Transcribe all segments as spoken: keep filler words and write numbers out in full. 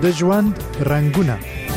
د ژوند رنگونه.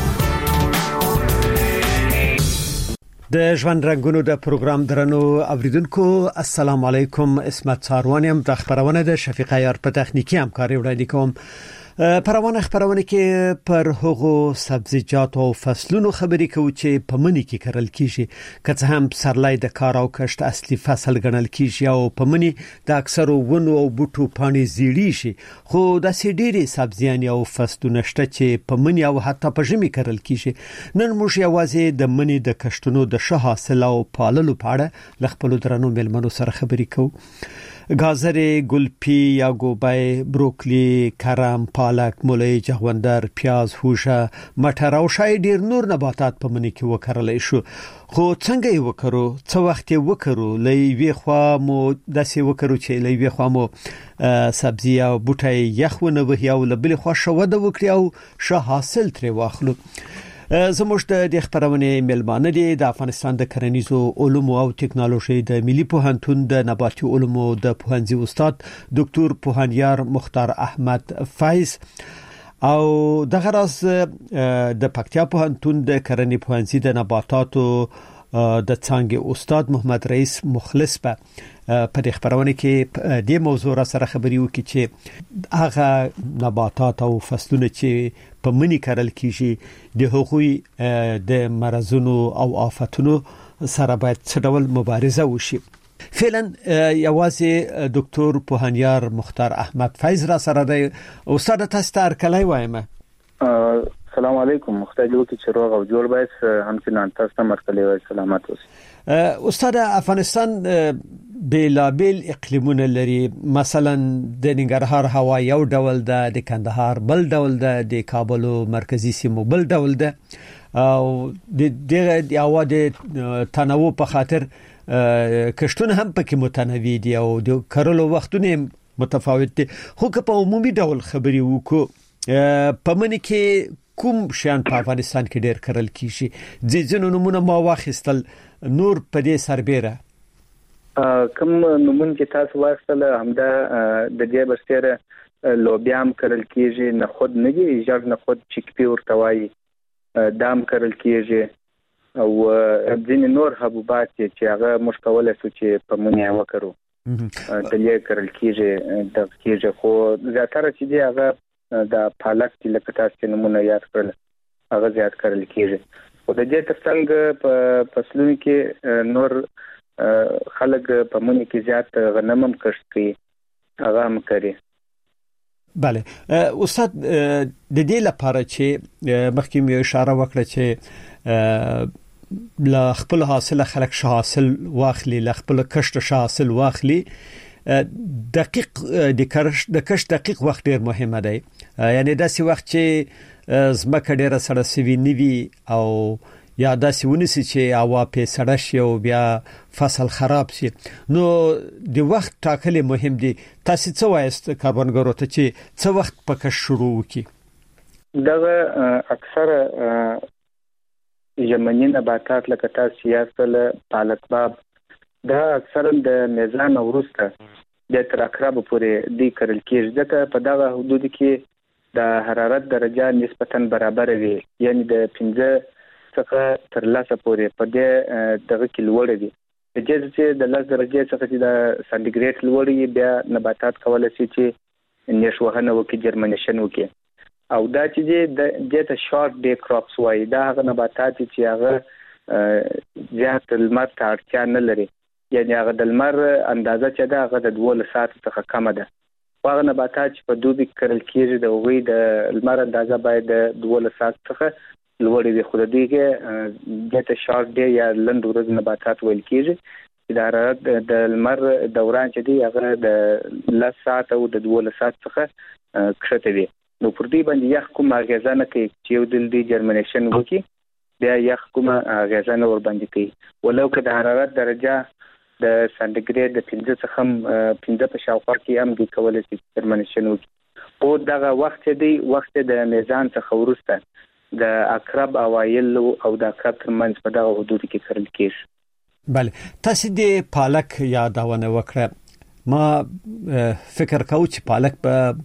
د ژوند رنگونو د پروګرام درنو اوریدونکو السلام علیکم. اسمت ساروانیم د خبرونه د شفیق عیار په تخنیکی همکاري وړاندې کوم. پروانه خبرونه کې پر هغو سبزیجات او فصلونو خبرې کوي چې په منی کې کرل کیږي، که څه هم پسرلی د کار او کښت اصلي فصل ګڼل کیږي او په منی د اکثرو ونو او بوټو پاڼې زیړی شي، خو د سیډيري سبزیان او فصلونه شته چې په منی او حتی په ژمي کرل کیږي. نن موږ یوازې د منی د کښتونو د ښه حاصل او پاللو په اړه ل خپل درنو ملمنو سره خبرې کوو. گازرې، ګلپي یا ګوبای، بروکلی، کرم، پالک، مولای، جغوندر، پیاز، هوشه، مټر او شاید ډیر نور نباتات په منی کې وکرل شو. خو څنګه یې وکړو؟ څه وخت یې وکړو؟ لوي خوا مو داسې وکړو چې لوي خوا مو سبزی او بوټي یخونه وهي او لبل خوا شو د وکړي او ښه حاصل ترې واخلو. زموږ د خبرونه ملمانه دي د افغانستان د کرنیزو علومو او ټکنالوژي د ملي پوهنتون د نباتي علومو د پوهنځي استاد ډاکټر پوهانیار مختار احمد فایز او د غرض د پکتیا پوهنتون د کرنې پوهنځي د نباتاتو د څنګه استاد محمد رئیس مخلص په په دې خبرونه کې د موضوع سره خبري وکړي چې هغه نباتات او فصلونه چې په منی کرل کیږي د هغوی د مرزونو او آفتونو سره باید څه ډول مبارزه وشي. فعلا یوازې ډاکټر پوهانیار مختار احمد فیض را سره دی. استاد تاسو ته کله وایم السلام علیکم. مختلف چې روغ او جوړ باید همچنان تاسو ته مرکلي وای سلامات اوسئ. استاد افغانستان بیلابیل اقلیمونه لري، مثلا د ننګرهار هوا یو ډول ده، د کندهار بل ډول ده، د کابل مرکزی سیمو بل ډول ده او د دغه هوا د تنوع په خاطر کښتونه هم پکې متنوع دي او د کرلو وختونه متفاوت دي. خو که په عمومي ډول خبري وکړو په منی کې کوم شان په افغانستان کې ډېر کرل کیږي؟ ځینې نمونه ما واخیستل، نور په دې سربېره کوم نمونه چې تاسو واخیستل همدا د دې برسره لوبیام کرل کیږي، نه خود نه دي ژر نه خود چیکپی ورته وایي، دام کرل کیږي او ځینې نور حبوبات چې هغه موږ کولای شو چې په منی وکړو د دې کرل کیږي د کیږي. خو زیاتره چې دی هغه د پالک چې لکه تاسو نمونه یاد کړل هغه زیات کرل کیږي. او د دې ترڅنګ په فصلونو کې نور خلک په منی کې زیات غنم هم کښت کوي، هغه هم کوي. بله استاد، د دې لپاره چې مخکې مې اشاره وکړه چې لا خپل حاصل خلک شه حاصل واخلي، لا خپل کښت شه حاصل واخلي، دقیق د کښت د کښت دقیق وخت ډیر مهمه دی. یعنی داسې وخت چې زمکه ډیره سړه سوي نیوي او یا داسې ونیسي چې هوا په سړه شي او بیا فصل خراب شي، نو د وخت ټاکل مهم دی. تاسو څه وایست کاربنګرو ته چې څه وخت پکې شروع وکي؟ دغه اکثره ژمنی نباتات لکه تاسو یاستل پالک باب دا اکثرا د میزان وروسته د تر اقرب پورې دی کرل کېږي، ځکه په دغه حدود کې د حرارت درجه نسبتاً برابر وي، یعنی د پنځه څخه تر لس پورې په دې دغه کې لوړ دي. د دې چې د لس درجه څخه چې د سانتیګریډ لوړ وي بیا نباتات کولای شي چې نش وهنه وکړي، جرمنیشن وکړي. او دا چې د دې ته شارټ ډے کراپس وایي، دا هغه نباتات چې هغه زیات لمر ته اړتیا نه لري، یعنی هغه د لمر اندازه چې دا هغه د دوه ساعت څخه کم ده. هغه نباتات چې په دوبي کرل کېږي د هغوی د لمر اندازه باید د دوه ساعت څخه لوړ وي. خو د دې کې د ته شارټ ډے یا لنډ ورځ نباتات ویل کېږي چې د حرارت د لمر دوران چې دی هغه د لس ساعت او د دوه ساعت څخه کښته وي. نو پر دې باندې یخ کوم اغیزه نه کوي چې یو دل دی جرمنیشن وکړي، بیا یخ کوم اغیزه نه ور باندې کوي، ولو که د حرارت درجه د سانتیګریډ د پنځه څخه پنځه په شاوخوا کې هم دی کولای شي جرمنیشن وکړي. او دغه وخت دی وخت د میزان څخه وروسته د اقرب اوایل او د اقرب ترمنځ په دغه حدود کې کرل کېږي. بله، تاسو د پالک یادونه وکړه. ما فکر کوم چې پالک په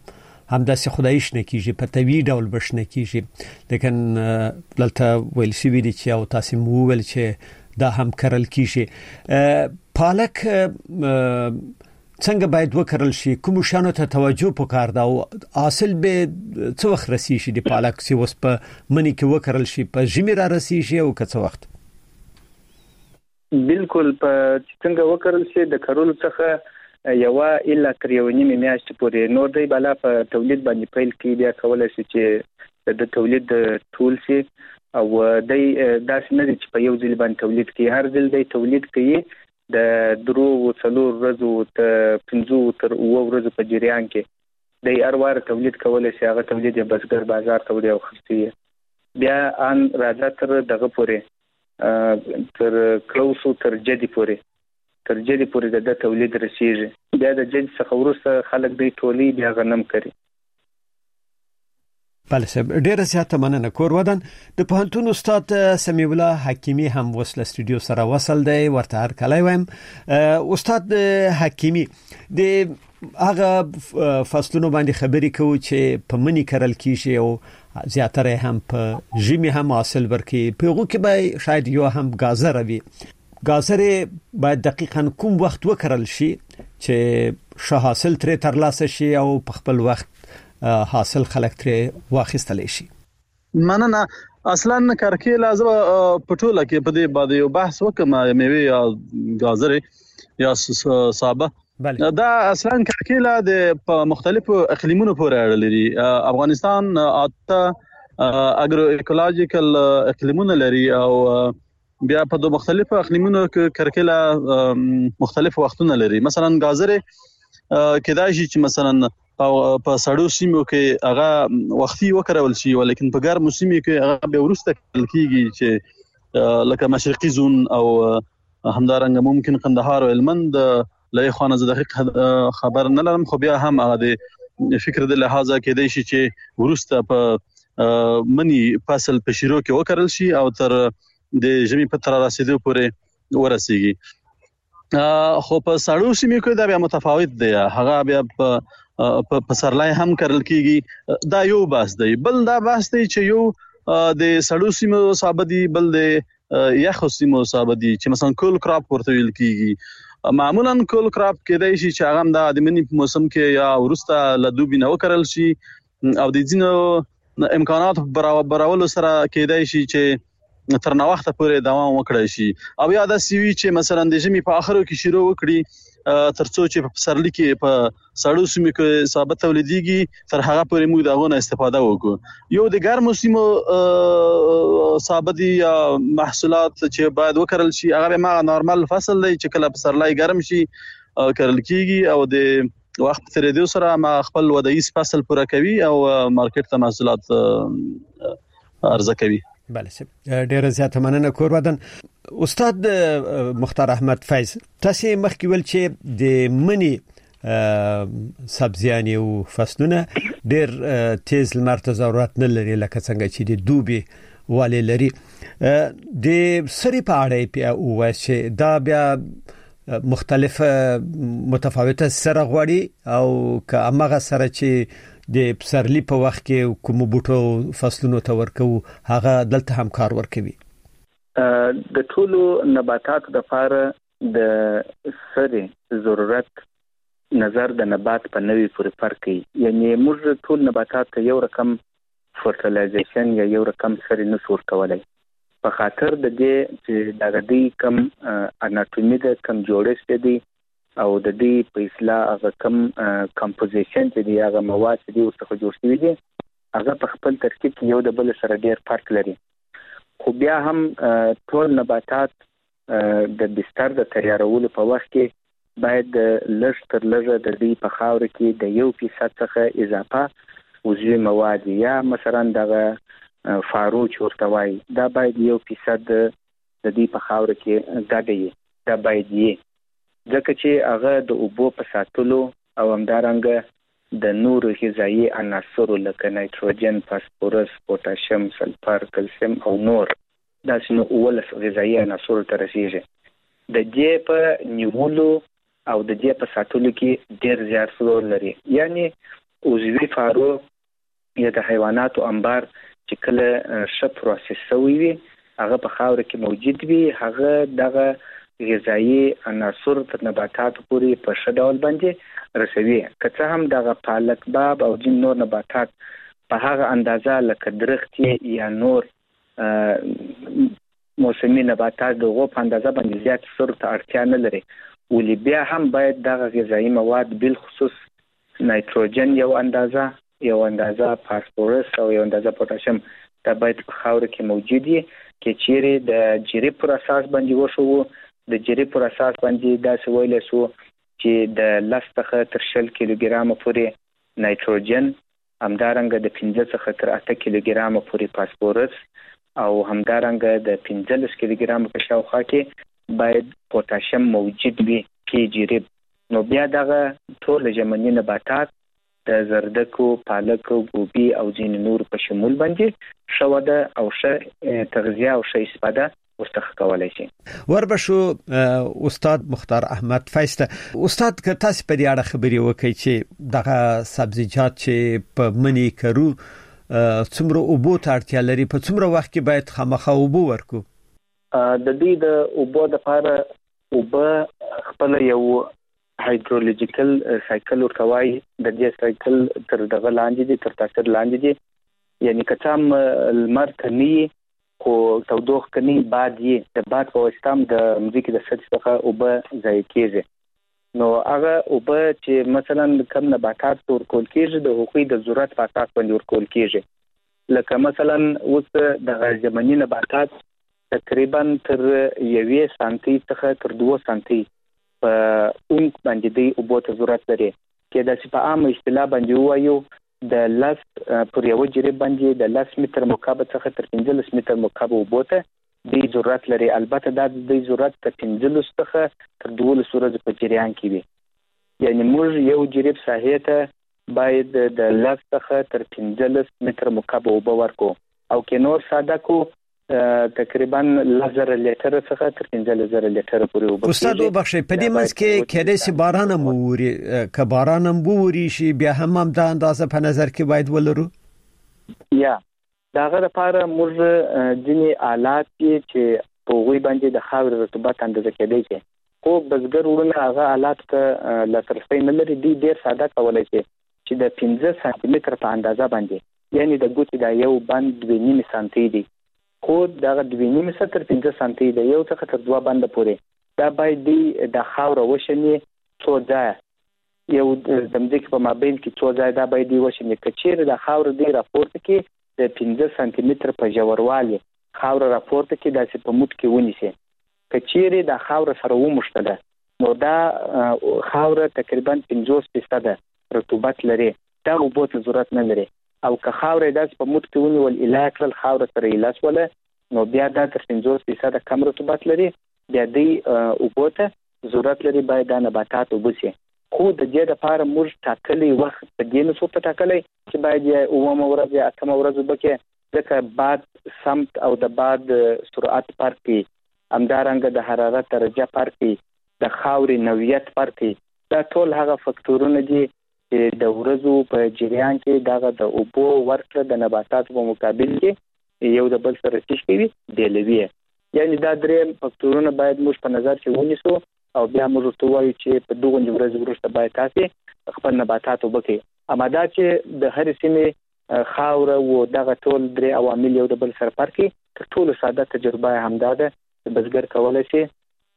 همداسې خدای شنه کیږي په طبي ډول بشنه کیږي لیکن دلته ویل شوی دی چې او تاسو مو ویل چې دا هم کرل کیږي پالک څنګه باید وکړل شي کوم شانو ته توجه پکار دا او حاصل به څو وخت رسی شي د پالک سی وس په منی کې وکړل شي په ژمي را رسی شي او که څو وخت بالکل په څنګه وکړل شي د کارولو څخه یو الا تر یو نیمه میاشت پورې نور دی بلا په تولید باندې پیل کې بیا کولای شي چې د تولید ټول شي او د داس نه چې په یو ځل باندې تولید کې هر ځل دی تولید کوي د درو او څلور ورځو ته پنځه تر اوه ورځې په جریان کې د اروار تولید کولای شي هغه تولید یې بسګر بازار ته وړي او خرڅي بیا ان راځه تر دغه پورې تر کلوسو تر جدي پورې تر جدي پورې د تولید رسیږي بیا د جدي څخه ورسره خلک دی ټولي بیا غنم کوي بله سب ډیره زیاته مننه کور ودان د پوهنتون استاد سمیع الله حکیمی هم وصل استودیو سره وصل دی ورته هر کله وایم استاد حکیمی د هغه فصلونو باندې خبرې کوي چې په منی کرل کیږي او زیاتره هم په ژمي هم حاصل ورکي په هغه کې به شاید یو هم گازر وي گازر باید دقیقاً کوم وخت وکړل شي چې شه حاصل ترې ترلاسه شي او په خپل وخت حاصل خلک ترې واخیستل شي مننه اصلا کرکیل لازم پټوله کې په دې باندې یو بحث وکم میوه یا گازر یا صابه دا اصلا کرکیل د مختلفو اقلیمونو پورې اړه لري افغانستان اته اګرو ایکولوژیکل اقلیمونه لري او بیا په دوه مختلفو اقلیمونو کې کرکیله مختلف وختونه لري مثلا گازر کېدای شي چې مثلا په سړو سیمو کې هغه وختي وکړول شي ولیکن په ګرمو سیمو کې هغه به ورسته کول کیږي چې لکه مشرقي زون او همدارنګه ممکن قندهار او هلمند لای خانه دقیق خبر نه لرم خو بیا هم هغه د فکر د لحاظه کېدای شي چې ورسته په منی فصل په شیرو کې وکړل شي او تر د ژمي په تر رسیدو پورې ورسیږي خو په سړو سیمو کې دا بیا متفاوت دی هغه بیا په په سرلای هم کرل کیږي دا یو بحث دی بل دا بحث دی چې یو د سړو سیمو صابدي بل د یخ سیمو صابدي چې مثلا کول کراپ ورته ویل کیږي معمولا کول کراپ کېدای شي چې هغه د منی په موسم کې یا ورسته لدوبي نه وکړل شي او د ځینو امکانات برابرولو سره کېدای شي چې تر نو وخت پورې دوام وکړي شي او یا د سیوی چې مثلا د ژمي په اخرو کې شروع وکړي ترڅو چې په سرلی کې په سړو سیمو کې ثابت تولیديږي تر هغه پورې موږ دغه استفاده وکړو یو د ګرمو سیمو ثابتي محصولات چې باید وکړل شي هغه ما نورمال فصل دی چې کله په سرلای ګرم شي کړل کیږي او د وخت تر دې سره ما خپل ودایي فصل پوره کوي او مارکیټ ته محصولات عرضه کوي بله سب ډیره زیاته مننه کور ودان استاد مختار احمد فیض تاسو مخکې ول چې د منی سبزیان او فصلونه ډیر تیز لمر ته ضرورت نه لري لکه څنګه چې د دوبي والي لري د سری په اړه په او چې دا بیا مختلفه متفاوته سره غوړي او که امغه سره چې د پسرلی په وخت کې کوم بوټو فصلونو ته ورکو هغه دلته هم کار ورکوي د ټولو نباتاتو د لپاره د سری ضرورت نظر د نبات په نوې پورې فرق کوي یعنی موږ ټول نباتات یو رقم فرټیلایزیشن یا یو رقم سری نه ورکولای په خاطر د دې چې د غدي کم اناتومي د کم جوړښت دی او د دې په اصلاح هغه کم کمپوزیشن چې دی هغه مواد چې دی ورڅخه جوړ شوی دي هغه په خپل ترکیب کې یو د بل سره ډیر فرق لري خو بیا هم ټول نباتات د بستر د تیارولو په وخت کې باید لږ تر لږه د دې په خاور کې د یو فیصد څخه اضافه عضوي مواد یا مثلا دغه فارو چورتوي دا باید یو فیصد د دې په خاور کې ګډي دا باید یې ځکه چې هغه د اوبو په ساتلو او همدارنګه د نورو غذایی عناصرو لکه نایتروجن، فاسفورس، پوتاشیم، سلفر، کلسیم او نور دا شنو اولس غذایی عناصر ته رسیږي. د دې په نیولو او د دې په ساتلو کې ډېر زیات رول لري. یعنی عضوي فارو یا د حیواناتو انبار چې کله ش پروسس شوی وي هغه په خاور کې موجود وي هغه دغه غذایی عناصر تر نباتات پورې په ش ډول باندې رسوي که هم دغه پالک باب او جن نور نباتات په هغه اندازه لکه درخت یا نور موسمي نباتات دغه په اندازه باندې زیات سر ته اړتیا نه لري ولې بیا هم باید دغه غذایی مواد بل خصوص نایتروجن یو اندازه یو اندازه فاسفورس او یو اندازه پوتاشیم دا باید په خاور کې موجود وي کې چیرې د جری پر اساس باندې وشو د جری پر اساس باندې دا څه ویل شو چې د لسته تر شل کیلوګرام پورې نایتروجن همدارنګه د پنځه څخه تر اته کیلوګرام پورې فاسفورس او همدارنګه د پنځلس کیلوګرام په شاوخوا کې باید پوتاشیم موجود وي کې جری نو بیا دغه ټول ژمنی نباتات د زردکو، پالکو، ګوبي او ځین نور په شمول باندې شوده او ښه تغذیه او ښه استفاده واستخ کولای شي. وربشو استاد مختار احمد فیسته استاد که تاسو په دې اړه خبري وکړئ چې دغه سبزیجات چې په منی کرو څومره اوبو ته اړتیا لري په څومره وخت کې باید خامخا اوبو ورکو د دې د اوبو لپاره اوبه خپل یو هایدرولوژیکل سایکل ورکوي د دې سایکل تر دغه لاندې دي تر تاثیر لاندې دي یعنی که څام المر کني خو تودوخ کني بعد یې د بعد په واسطه د مځکې د سطح څخه اوبه ضایع کیږي نو هغه اوبه چې مثلا کم نباتات ورکول کیږي د حقوقي د ضرورت په اساس باندې ورکول کیږي لکه مثلا اوس د ژمنی نباتات تقریبا تر یوې سانتي څخه تر دوه سانتي په اون باندې دی او بوته ضرورت لري کې د په عام اصطلاح باندې وایو د لاس پر یو جری باندې د لاس متر مکعب څخه تر پنځلس متر مکعب او بوته دی ضرورت لري البته دا د ضرورت تر پنځلس څخه تر دولس ورځې په جریان کې وي یعنی موږ یو جری په ساحه ته باید د لاس څخه تر پنځلس متر مکعب او ورکو او کې نور ساده کو تقریبا لزر لیټر څخه تر پنځه لزر لیټر پورې وبخښي استاد وبخښي په دې منځ کې کېدای شي باران هم ووري که باران هم ووري شي بیا هم هم د اندازه په نظر کې باید ولرو یا داغه لپاره موږ ځینی آلات چې په وی باندې د خاور رطوبت اندازه کېدای شي خو بزګر ورونه هغه آلات ته لاسرسي نه لري دی ډیر ساده کولای شي چې د پنځه سانتي متر په اندازه باندې یعنی د ګوتې د یو بند دوه نیم سانتي دی خو دغه دوه نیم تر پنځه سانتي دی یو څخه تر دوه بند پورې دا باید دی د خاور وشني څو ځای یو د مځکې په مابین کې څو ځای دا باید دی وشني کچېر د خاور دی راپورته کې د پنځه سانتي متر په ژوروالی خاور راپورته کې داسې په موټ کې ونیسي کچېر د خاور سره ومشتله نو دا خاور تقریبا پنځوس فیصد رطوبت لري دا اوبو ته ضرورت نه لري او که خاورې داس په موټ کې ونیول علاج کړل خاور سره علاج ولا نو بیا دا تر پنځوس فیصد کم رطوبت لري بیا دی اوبو ته ضرورت لري باید د نباتات وبسي خو د دې لپاره موږ ټاکلي وخت په دې نو څه ټاکلي چې باید یې اومه ورځ یا اتمه ورځ وبکه ځکه باد سمت او د باد سرعت فرق کوي همدارنګه د حرارت درجه فرق کوي د خاورې نوعیت فرق کوي دا ټول هغه فاکتورونه دي چې د ورځو په جریان کې دغه د اوبو ورکړه د نباتاتو په مقابل کې یو د بل سره تشکیل کوي بیلوي یعنی دا درې فاکتورونه باید موږ په نظر کې ونیسو او بیا موږ ورته وایو چې په دغه ورځ وروسته باید تاسو خپل نباتات وبکي اما دا چې د هر سیمه خاور او دغه ټول درې عوامل یو د بل سره فرق کوي تر ټولو ساده تجربه همدا ده چې بزګر کولای شي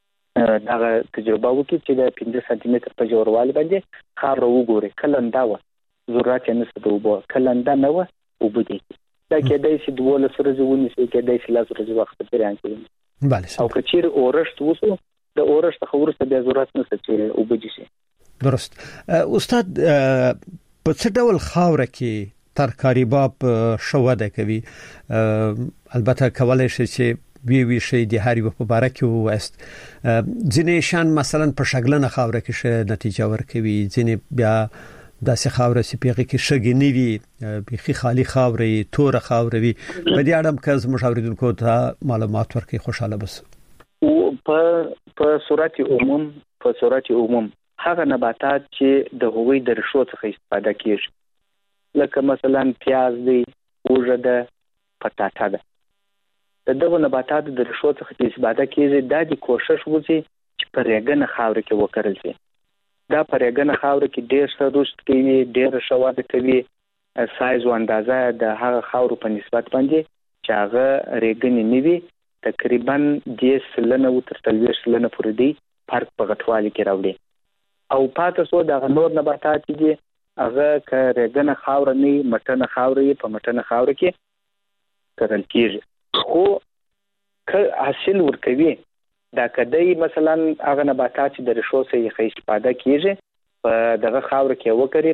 دغه تجربه وکړي چې د پنځه سانتي متر په ژوروالی باندې خاور وګوري کلنده و ضرورت یې نشته د اوبو کلنده نه و اوبه دي دا کېدای شي دوه ورځې ونیسي کېدای شي لاس ورځې وخت په جریان کې بله او که چیرې اورښت وسو د اورښت څخه وروسته بیا ضرورت نشته چې اوبه دي شي درست استاد په څه ډول خاور کې ترکاری باب شوده کوي البته کولای شي چې وی وی شي د هر یو په باره کې وست ځینې شان مثلا په شګلنه خاوره کې شه نتیجه ورکوي ځینې بیا داسې خاوره چې پیغه کې شګنی وي بيخي خالی خاورې تور خاورې وي په دې اړه که زموږ اوریدونکو ته معلومات ورکړي خوشاله بس او په په صورت عموم په صورت عموم هغه نباتات چې د هغوی د رشو څخه استفاده کیږي لکه مثلا پیاز دی، اوږه ده، پټاټه ده. د دغو نباتاتو د ریښو څخه چې استفاده کیږي دا د کوشش وکړي چې په ریګنه خاوره کې وکرل شي. دا په ریګنه خاوره کې ډېر ښه رشد کوي، ډېر ښه وده کوي. سایز او اندازه د هغه خاورو په نسبت باندې چې هغه ریګنې نه وي تقریبا دېرش سلنه و تر څلوېښت سلنه پورې دی فرق په غټوالي کې راوړي. او پاتې څو دغه نور نباتات دي هغه که ریګنه خاوره نه وي، مټنه خاوره وي، په مټنه خاوره کې کرل کېږي. خو که حاصل ورکوي دا کدی مثلا هغه نباتات چې د ریښو څخه استفاده کیږي په دغه خاوره کې وکړي،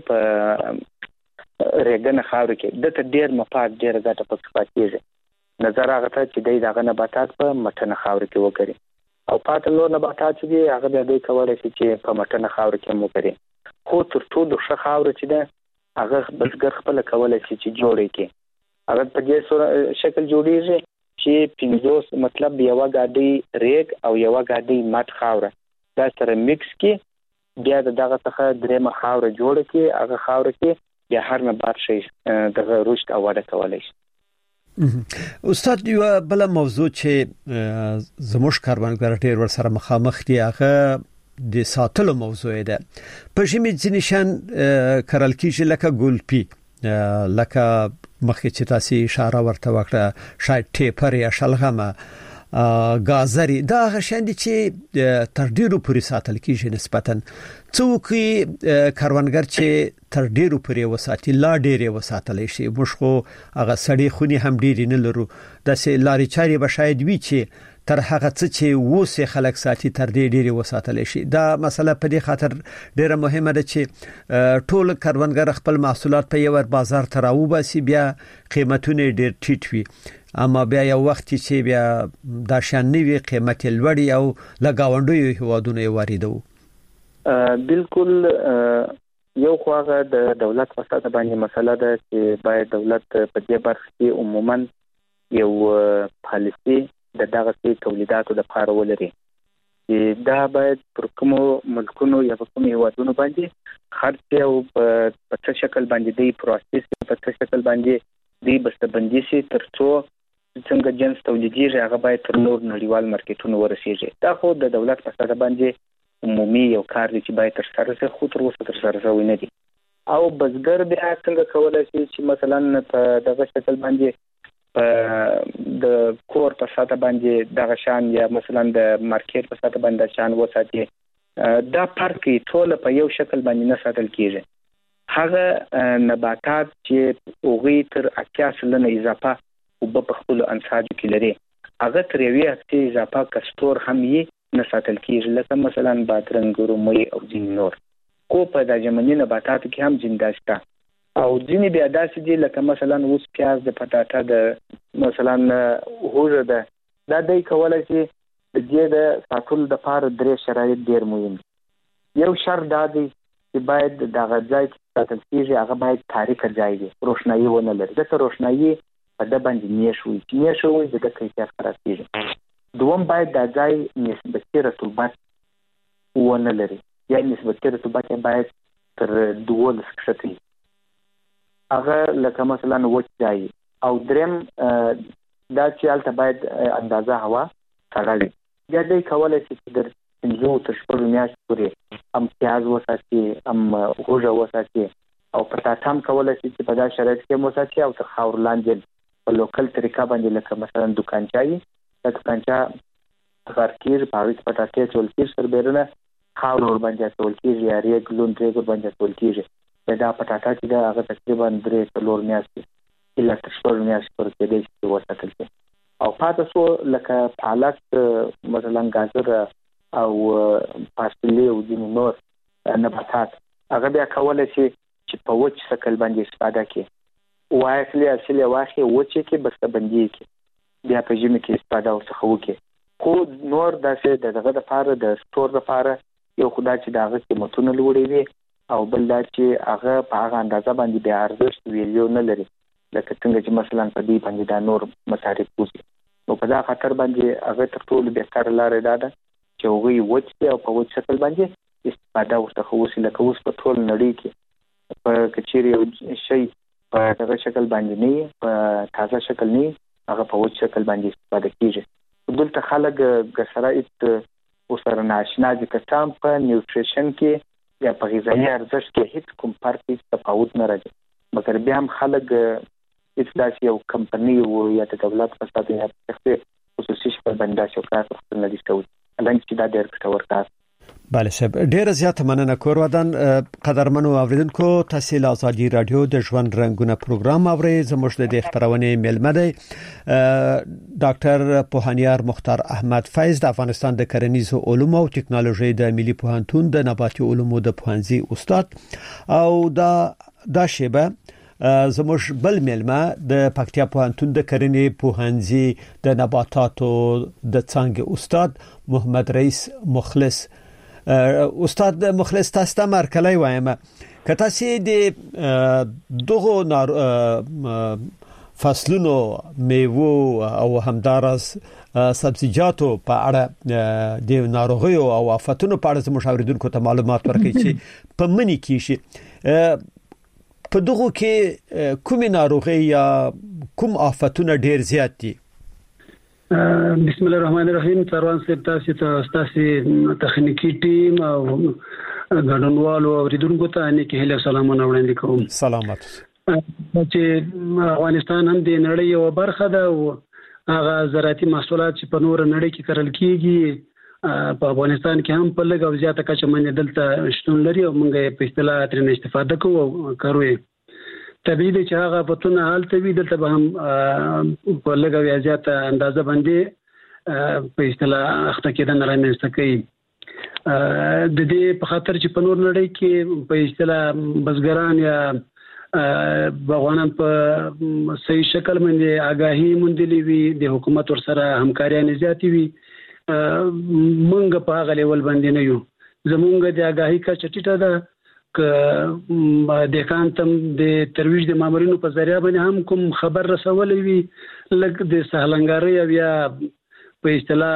په ریګنه خاوره کې دته ډیر مفاد ډیر ګټه پکې پاتېږي. نظر هغه ته چې دی دغه نباتات په مټنه خاوره کې وکړي او پاتې نور نباتات چې دي هغه بیا دوی کولی شي چې په مټنه خاوره کې وکړي. خو تر ټولو ښه خاوره چې ده هغه بزګر خپله کولی شي چې جوړ کړي. هغه په دې شکل جوړیږي چې پنځوس مطلب یوه ګاډۍ ریګ او یوه ګاډۍ مټ خاوره دا سره میکس کړي، بیا د دغه څخه درېیمه خاوره جوړه کړي. هغه خاوره کې بیا هر نبات شي دغه رشد او وده کولی شي. استاد یو بل موضوع چې زموږ کاروانګر ډېر ور سره مخامخ دي هغه د ساتلو موضوع ده. په ژمي ځینې شان کرل کېږي لکه ګلپي، لکه مخکې چې تاسو اشاره ورته وکړه شاید ټیپر یا شلغمه، غازری، دا هغه شان دي چې تر ډیرو پورې ساتل کېږي نسبتاً. څوک کاروانګر چې تر ډیرو پورې وساتي لا ډیرې وساتلی شي. موږ خو هغه سړې خونې هم ډیرې نه لرو، داسې لارې چارې به شاید وي چې تر هغه څه چې وسه خلک ساتي تر دې ډیرې وساتلی شي. دا مسله په دې خاطر ډیره مهمه ده چې ټول کاروانګر خپل محصولات په یو بازار ته راوباسي، بیا قیمتونه ډیر ټیټ وي، اما بیا یو وخت چې بیا دا شان نوي قیمت لوړي او لګاوندوی هوادونه واردو. بالکل یو خو هغه د دولت په ساته باندې مسله ده چې باید دولت په دې برخه کې عموما یو پالیسي د دغه تولیداتو د لپاره ولري چې دا باید پر کومو ملکونو یا په کومو هیوادونو باندې خرڅ او په څه شکل باندې دی پروسس په څه شکل باندې دی بسته‌بندي شي تر څو څنګه جنس تولیدېږي هغه باید تر نور نړیوال مارکیټونو ورسیږي. دا خو د دولت په ساته باندې عمومي یو کار دی چې باید تر سره شي، خو تر اوسه تر سره شوی نه دی. او بزګر بیا څنګه کولی شي چې مثلا په دغه شکل باندې د کور په ساته باندې دغه شان یا مثلا د مارکیټ په ساته باندې شان وساتي. دا فرق ټول په یو شکل باندې نه ساتل کیږي. هغه نباتات چې اوغې تر اتیا سلنه اضافه او په خپل انساجو کې لري هغه تر یوې هفتې اضافه کستور هم یې نه ساتل کیږي، لکه مثلا بادرنګ، رومي او ځینې نور. خو په د ژمني نباتاتو کې هم ځینې داسته او ځینې بیا داسې دي لکه مثلا اوس پیاز د پټاټه د مثلا هوږه ده. دا دی کولی شي د دې د ساتلو دپاره درې شرایط ډېر مهم دي. یو شرط دا دی چې باید دغه ځای چې ساتل کیږي هغه باید تاریکه ځای وي، روښنایي ونه لري، ځکه روښنایي په ده باندې نیش وي، چې نیش وي د ده کیفیت خراب کېږي. دوم باید دا ځای نسبتي رطوبت ونه لري، یا نسبتي رطوبت باید تر دولس کښته وي، هغه لکه مثلا وچ ځای. او دریم دا چې هلته باید اندازه هوا سړه وي. بیا دی کولی شي چې در پنځو تر شپږو میاشتو پورې هم پیاز وساتي، هم هوږه وساتي او پټاټه هم کولی شي چې په دا شرایط کې هم وساتي او تر خاورو لاندې په لوکل طریقه باندې لکه مثلا دوکانچه وي، دا دوکانچه غر کېږي، په هغې کې پټاټې اچول کېږي، تر بیرونه خاوره ورباندې اچول کېږي یا ریګ لوند ریګ ورباندې اچول کېږي. بیا دا پټاټه چې ده هغه تقریبا درې څلور میاشتې الا تر شپږ میاشتې پورې کېدی شي چې وساتل شي. او پاتې څو لکه پالک، مثلا ګازر او فاصلې او ځینې نور نباتات هغه بیا کولی شي چې په وچ شکل باندې استفاده کړي، واخلي اصلي واخلي وچې کې بسته‌بندي کړي، بیا په ژمي کې استفاده ورڅخه وکړي. خو نور داسې د دغه دپاره د سټور دپاره یو خو دا چې د هغه قیمتونه لوړې وي او بل دا چې هغه په هغه اندازه باندې بیا ارزښت ویلیو نه لري، لکه څنګه چې مثلا په دې باندې دا نور مصارف وځي. نو په دا خاطر باندې هغه تر ټولو بهتره لاره دا ده چې هغوی وچ دي او په وچ شکل باندې استفاده ورڅخه وشي. لکه اوس په ټول نړۍ کې په که چیرې یو شی په هغه شکل باندې نه په تازه شکل نه هغه په وچ شکل باندې استفاده کیږي. دلته خلک ګسرایت وسره ناشنا دي که څام په نیوټریشن کې یا په غذایي ارزښت کې هیڅ کوم فرق هیڅ تفاوت نه راځي، مګر بیا هم خلک هیڅ داسې یو کمپنی او یا د دولت په ساده یا په خصوصي شکل باندې داسې یو کار خپل نه دي کوي، الانکه چې دا ډېر ګټور کار. بله صاحب، ډیره زیاته مننه کور ودان. قدرمنو اوریدونکو، تاسو له ازادي رادیو د ژوند رنگونه پروګرام اورئ. زموږ د خبرونه میلمه دی ډاکټر پوهانیار مختار احمد فیض د افغانستان د کرنیزو علومو او ټکنالوژي د ملي پوهنتون د نباتي علومو د پوهنځي استاد، او دا دا شیبه زموږ بل میلمه د پکتیا پوهنتون د کرنې پوهنځي د نباتاتو د څانګې استاد محمد رئیس مخلص. استاد مخلص، تاسو ته مرکلای وایم که تاسو د دغه نار فصلونو میوه او همدارس سبزیجاتو په اړه د ناروغیو او آفتونو په اړه زموږ اوریدونکو ته معلومات ورکړئ چې په منی کې شي په دغه کې کوم ناروغي یا کوم آفتونه ډیر زیات دي؟ بسم الله الرحمن الرحیم. تروان صاحب، تاسو ته تاسو تخنیکی ټیم او غډونوالو او ریډونکو ته نیکی هله سلامونه وړاندې کوم. سلامات. چې افغانستان هم د نړۍ یو برخه ده او هغه زراعتي محصولات چې په نور نړۍ کې کرل کیږي په افغانستان کې هم په لږ او زیاته کچه باندې دلته شتون لري او موږ په اصطلاح ترې استفاده کوو او کاروي. طبيعي دي چې هغه فتونه حالت وي دلته به هم په لږ او زیاته اندازه باندې په اصطلاح اخته کېدل رامنځته کوي. د دې په خاطر چې په نور نړۍ کې په اصطلاح بزګران یا باغوانان په صحیح شکل باندې آگاهي مونډلې وي، د حکومت ور سره همکاریان زیاتې وي. مونږ په هغه لیول باندې نه یو، زمونږ د آگاهي کا چټیټه ده ک د کانتم د ترویج د مامورینو په ذریعہ باندې هم کوم خبر رسولې وي لکه د سهلنګاری او یا په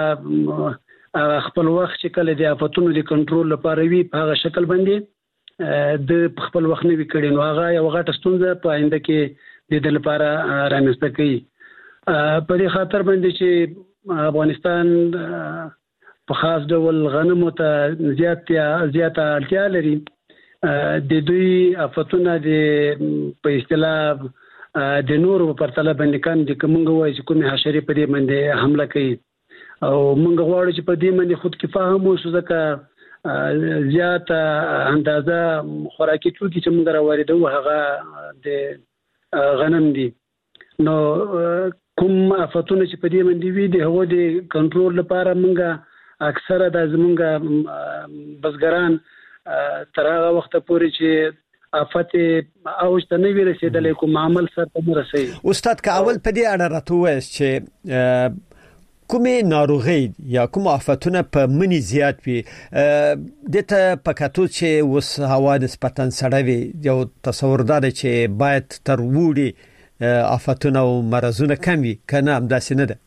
اصطلاح خپل وخت چې کله د آفتونو د کنټرول لپاره وي په هغه شکل باندې د خپل وخت نه وی کړي، نو هغه یو غټه ستونزه په آینده کې د دې لپاره رامنځته کوي. په دې خاطر باندې چې افغانستان په خاص ډول غنمو ته زیات زیات اړتیا لري. د دوی آفتونه د په اصطلاح د نورو په پرتله باندې کم دي، کومه وایي چې کومه حشرې په دې باندې حمله کوي او موږ غواړو چې په دې باندې خود کفایه هم وشو، ځکه زیات اندازه خوراکي توکي چې موږ راوړو هغه د غنم دي. نو کوم آفتونه چې په دې باندې وي د هغو د کنټرول لپاره موږ اکثره د زمونږ بزګران تر هغه وخت پورې چې آفت اوج ته نه وي رسیدلې کوم عمل سره نه رسي. استاد که اول په دې اړه راته وایي چې کومه ناروغي یا کوم آفتونه په منی زیات وي دته پکاتو چې وس هوا نسبتا سړه وي، یو تصور دا دی چې باید تر وړي آفتونه او مرزونه کم وي، کنه هم داسې نه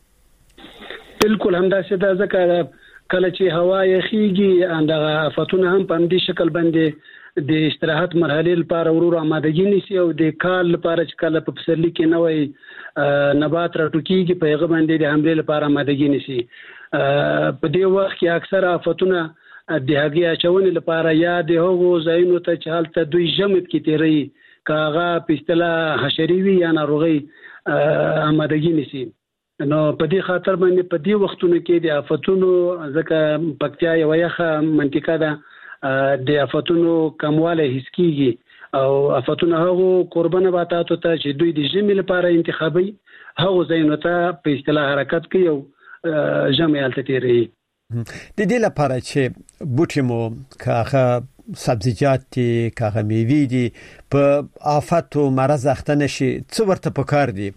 ده؟ بالکل هم داسې ده، ځکه کله چې هوا یخیږي اندغه آفتونه هم په دې شکل باندې د استراحت مرحله لپاره ورور آمادګي نشي او د کال لپاره چې کله په پسرلی کې نوې نبات راټوکیږي په هغه باندې د حمله لپاره آمادګي نشي. په دې وخت کې اکثر آفتونه د هغې اچونې لپاره یا د هغو ځایونو ته چې هلته دوی ژمت کې تیری کاغه په اصطلاح حشري وي یا ناروغي آمادګي نشي. نو په دې خاطر باندې په دې وختونو کې د آفتونو ځکه پکتیا یو یخه منطقه ده د آفتونو کمواله هیڅ کیږي او آفتونه هغه قربانه باتاتو ته چې دوی د ژمي لپاره انتخابي هغه ځایونو ته په اصطلاح حرکت کوي او ژمي هلته تیری. د دې لپاره چې بوټي مو کاغه سبزیجات دي کاغه میوه دي په آفت او مرض اخته نشي، څه ورته پکار دي؟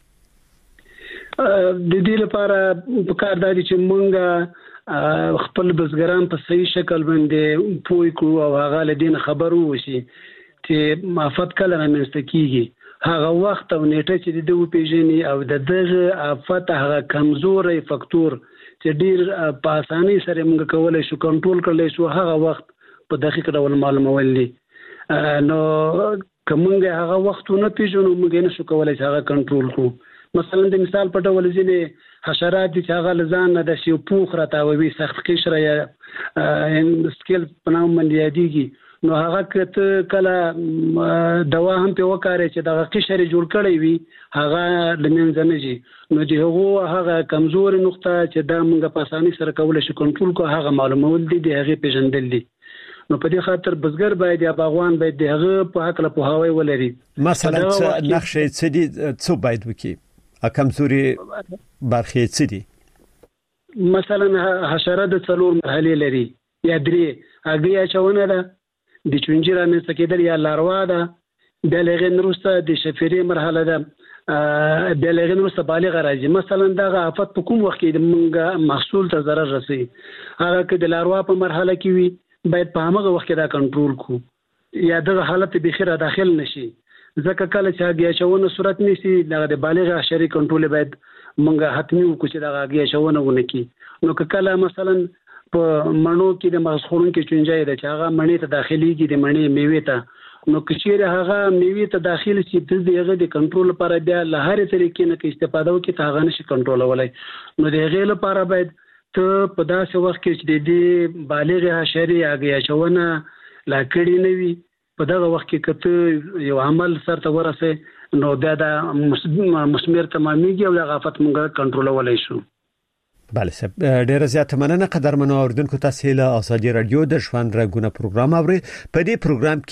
د دې لپاره په کار دی چې مونږ خپل بزګران په صحیح شکل باندې پوي کو او هغه لدین خبرو وشي چې آفت کله رامنځته کیږي، هغه وخت او نیټه چې د دوی پیژني او د دغه آفت هغه کمزوري فاکتور چې ډیر په اساني سره موږ کولای شو کنټرول کړلی شو هغه وخت په دقیق ډول معلومول دي. نو کومه هغه وختونه پیژنو موږ نه شو کولای چې هغه کنټرول کړو. مثلا د مثال په ډول ځینې حشرات چې هغه لزان نه د شیو پوخ راتاوي سخت قشره یا سکیل په نوم باندې یادېږي، نو هغه کته کله دوا هم په وکړي چې دغه قشره جوړ کړی وي هغه د منځنه جي، نو دی هغه هغه کمزوري نقطه چې دا موږ په اساني سره کولای شو کنټرول کو هغه معلومول دي د هغه پیژندل دي. نو په دې خاطر بزګر باید یا باغوان باید د هغه په حق له پوهاوی ولري. مثلا نقشه څه دي څه باید وکي ا کمزوري برخه څه دي؟ مثلا حشرات د څلور مرحله لري یا درې هغه چونه ده د چونجره مې سکیدل یا لاروا ده، د لغې نورسته د شفيري مرحله ده، د لغې نورسته بالغ راځي. مثلا دا آفت په کوم وخت کې د منګه محصول ته ضرر رسي، هغه کې د لاروا په مرحله کې وي باید په هغه وخت کې دا کنټرول کو یا د حالت به خیره داخل نشي، ځکه کله چې هغه شونه صورت نشي د بالغ حشري کنټرول باید منګه حتمي وکړي چې دا هغه شونه ونکي. نو کله مثلا په مڼو کې د مغز خورونکو چونجای ده چې هغه مڼې ته داخليږي د مڼې میوې ته، نو کچېره هغه میوې ته داخل شي د دغه د کنټرول لپاره بیا له هرې طریقې نه استفاده وکړي ته هغه نشي کنټرولولای. نو د هغې لپاره باید ته په داسې وخت کې چې د دې بالغ حشري هغه چونه لا کړی نه وي په دغه وخت کې کته یو عمل سره ورسه نو دا د مسمر تمامېږي او د غافت مونږه کنټرولولای شو. بله سب ډیره زیاته مننه قدرمنو اوردونکو تاسو له ازادي رادیو د ژوند رنګونه پروګرام اوري. په دې پروګرام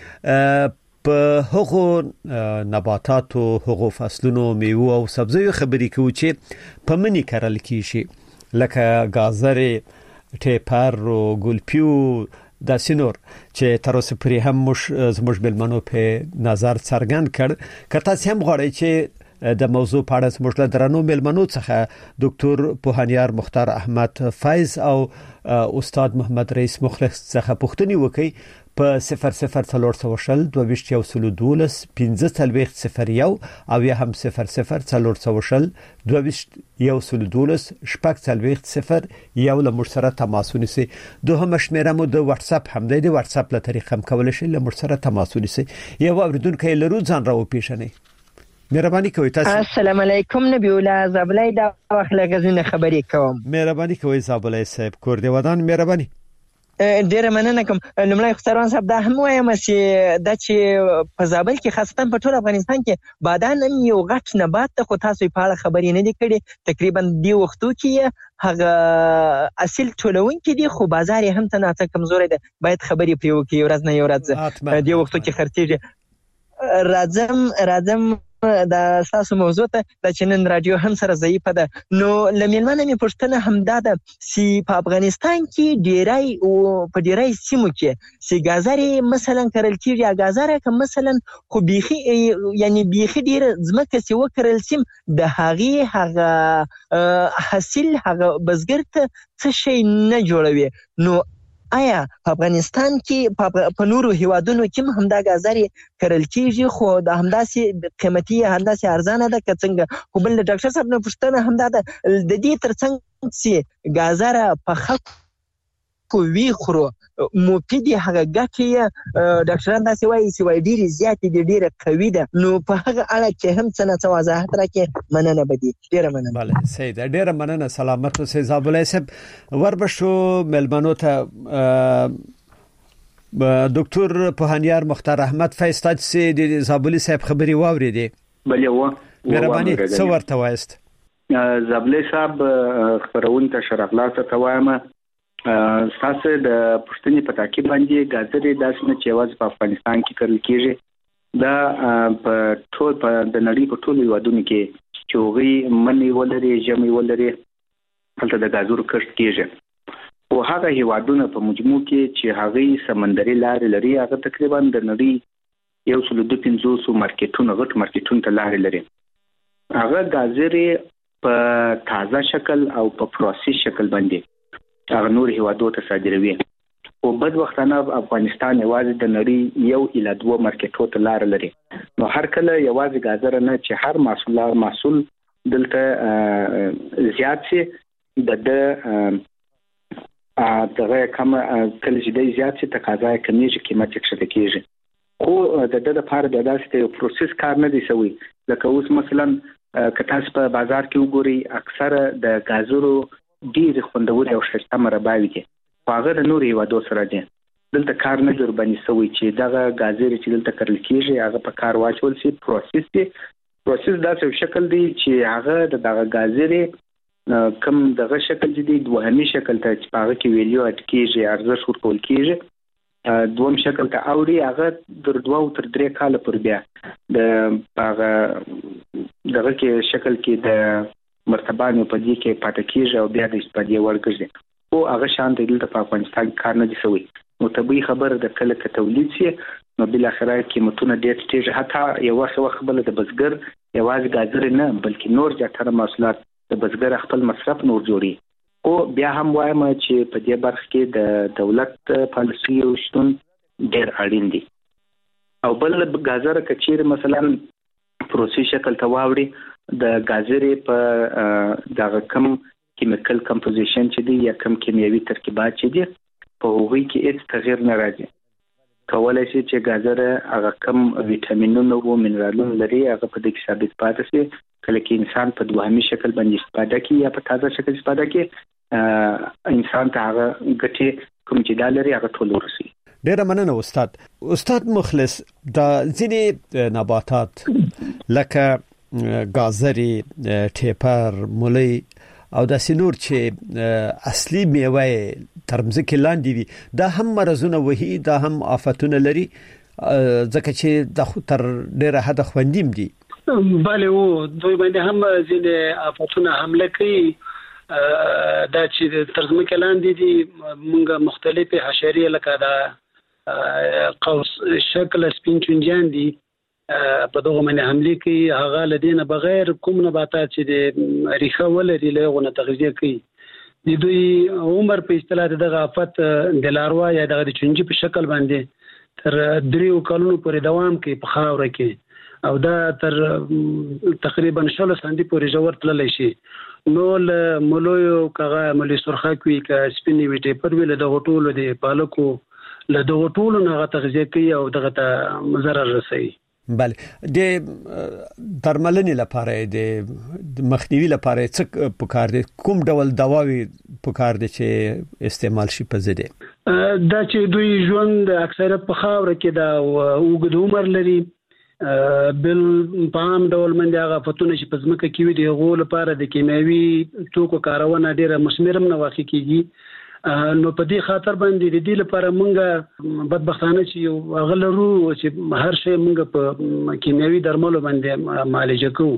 کې په هغو نباتاتو هغو فصلونو میوه او سبزیو خبرې کوو چې په منی کرل کیږي لکه گازرې، ټیپر او ګلپیو د سینور چې تر اوسه پرې هم مش زموږ بلمنو په نظر څرګند کړ. که تاسو هم غواړئ چې د موضوع په اړه زموږ له درنو ملمنو څخه ډاکټر پوهانیار مختار احمد فایز او استاد محمد رئیس مخلص څخه پوښتنه وکړي په صفر صفر څلور سو شل دوه ویشت یو سلو دولس پنځه څلوېښت صفر یو او یا هم صفر صفر څلور سو شل دوه ویشت یو سلو دولس شپږ څلوېښت صفر یو له موږ سره تماس ونیسئ. دوهم شمیره مو د واتس اپ هم دی، د واتس اپ له طریقې هم کولای شئ له موږ سره تماس ونیسئ. یو اوریدونکو لرو ځان راو پیښنئ. مهرباني کوئ تاسو. السلام علیکم نبی الله زابلای دا واخله غزنه خبرې کوم. مهرباني کوئ زابلای صاحب کور دی ودان. مهرباني ډیره مننه کوم. لمړی خسروان صاحب دا هم وایم چې د چې په زابل کې خاصتا په ټول افغانستان کې بادام یو غټ نبات ته خو تاسو په اړه خبرې نه دي کړې. تقریبا دی وختو کې هغه اصل ټولونکي دي خو بازار هم ته نه کمزوري ده، باید خبرې پرې وکړي ورځ نه یو ورځ دی وختو کې خرڅېږي. راځم راځم دا تاسو موضوع ته د چنن رادیو هم سره ضعیفه ده. نو لمنمنه می پښتنه هم ده چې په افغانستان کې ډیرای او په ډیرای سیمو کې سی غازری مثلا کرل کیږي، غازره که مثلا خو بيخي یعنی بيخي ډیر ځمکه سی وکړل سیم د هغه هغه حاصل هغه بزګر ته څه شي نه جوړوي. نو آیا په افغانستان کې په نورو هیوادونو کې هم دا غازری کرل کیږي خو د همداسې قیمتي همداسې ارزانه ده که څنګه؟ خو بل ډاکټر صاحب نه پوښتنه هم ده د دې ترڅنګ چې غازره په خلکو وی خورو مفیدی هغه ګټه ډاکټران داسې وایي چې وایي ډېرې زیاتې دي ډېره قوي ده، نو په هغه اړه کې هم څه نه څه وضاحت راکړې مننه به دي. ډېره مننه. بله صحیح ده، ډېره مننه. سلامت اوسئ زابلای صاحب. وربشو ملمنو ته ډاکټر پوهانیار مختار احمد فایز تاسو د زابلی صاحب خبري واورېدې؟ بله و مهرباني څه ورته وایست؟ زابلی صاحب خبرونه ته شرغلاته توایم تاسو د پښتني په تاکي باندې غازرې داسې نه چې واځ په افغانستان کې کرل کیږي دا په ټول په د نړۍ په ټولو هیوادونو کې چوغي منی ولري جمعي ولري هلته د غازور کښت کیږي او هغه هیوادونه په مجموع کې چې هغه سمندري لارې لري هغه تقریبا د نړۍ یو سل دوه پنځوس مارکیټونه غټ مارکیټونه ته لارې لري. هغه غازرې په تازه شکل او په پروسس شکل باندې هغه نور هیوادو ته صادروي او بد وختانه افغانستان یوازې د نړۍ یو اله دوه مارکیټو ته لار لري. نو هر کله یوازې غازر نه چې هر محصول محصول دلته زیات شي د د دغه کوم کله چې د زیات شي تقاضا کمیږي قیمت یې کښته کیږي خو د د لپاره د داسې یو پروسس کار نه دی شوی. لکه اوس مثلا که تاسو په بازار کې وګورئ اکثره د گازرو ډیر خوندور او ښه مرباوي دي، هغه د نوري وادو سره دي. دلته کار نه جوړ بني سوی چې دغه غازر چې دلته کړل کیږي هغه په کار واچول شي. پروسس دی پروسس دا څه شکل دی چې هغه دغه غازر کم دغه شکل دی دوهمي شکل ته چې هغه کې ویلیو اټ کیږي ارزښت ورکول کیږي. دوم شکل ته اوري هغه در دوه تر درې کال پر بیا د هغه دغه کې شکل کې د مرتبانو په دې کې پاتې کیږي او بیا د استفادې وړ ګرځي. او هغه شان د دلته په افغانستان کار نه دی شوی. نو طبيعي خبره د کله ک تولید شي نو بل اخره قیمتونه ډېر ټیټ، حتی یو څه خپل د بزګر یوازې غازر نه بلکې نور جاتره محصولات د بزګر خپل مصرف نور جوړي. او بیا هم وایم چې په دې برخه کې د دولت پالیسي او شتون ډېر اړین دي. او بل غازر کچیر مثلا پروسس شکل ته واوړي د غازر په دغه کم کیمیکل کمپوزیشن چې دی یا کم کیمیاوي ترکیبات چې دي په هغوی کې هیڅ تغیر نه راځي. کولای شي چې غازر هغه کم ویټامینونه او منرالونه لري هغه په دې کې ثابت پاتې شي. کله چې انسان په دوهمي شکل باندې استفاده کوي یا په تازه شکل استفاده کوي انسان ته هغه ګټه کوم چې دا لري هغه ټول ورسي. ډیره مننه استاد. استاد مخلص، د ځینې نباتات لکه غازري، ټیپر، مولی او د سینور چې اصلي میوه ترمزه کې لاندې وي دا هم مرزونه وهي، دا هم آفتونه لري ځکه چې د خطر ډیره حد خوندیم دي. بله او دوی باندې هم ځینې آفتونه حمله کوي. دا چې ترمزه کې لاندې دي موږ مختلفه حشرې لکه دا قوس شکل سپین چونجان دي په دغه باندې حمله کوي. هغه لدینه بغیر کوم نباتات چې د ریښه ولري له غو تغذیه کوي. د دوی عمر په اصطلاح دغه آفت د لاروا یا د چونجي په شکل باندې تر دریو کلونو پورې دوام کوي په خاور کې او دا تر تقریبا شل سنتي پورې جوړ تللی شي. نو له مولویو کغه ملي سرخه کوي ک سپینی ویټه پر ویل د غټولو د پالکو له د غټولو نه تغذیه کوي او دغه ته ضرر رسوي. بله، د درملنې لپاره د مخنیوي لپاره څه پکار دي؟ کوم ډول دواوی پکار دي چې استعمال شي په زده؟ دا چې دوی ژوند اکثریت په خاور کې دا اوږد عمر لري. بل په عام ډول باندې هغه فتونه چې په ځمکه کې وي د هغو لپاره د کیمیاوي توکو کارونه ډیره مسمرم نه واقع کیږي. نو په دې خاطر باندې د دې لپاره مونږه بدبختانه چې یو غلرو چې هر شی مونږ په کیمیاوي درملو باندې معالجه کوو.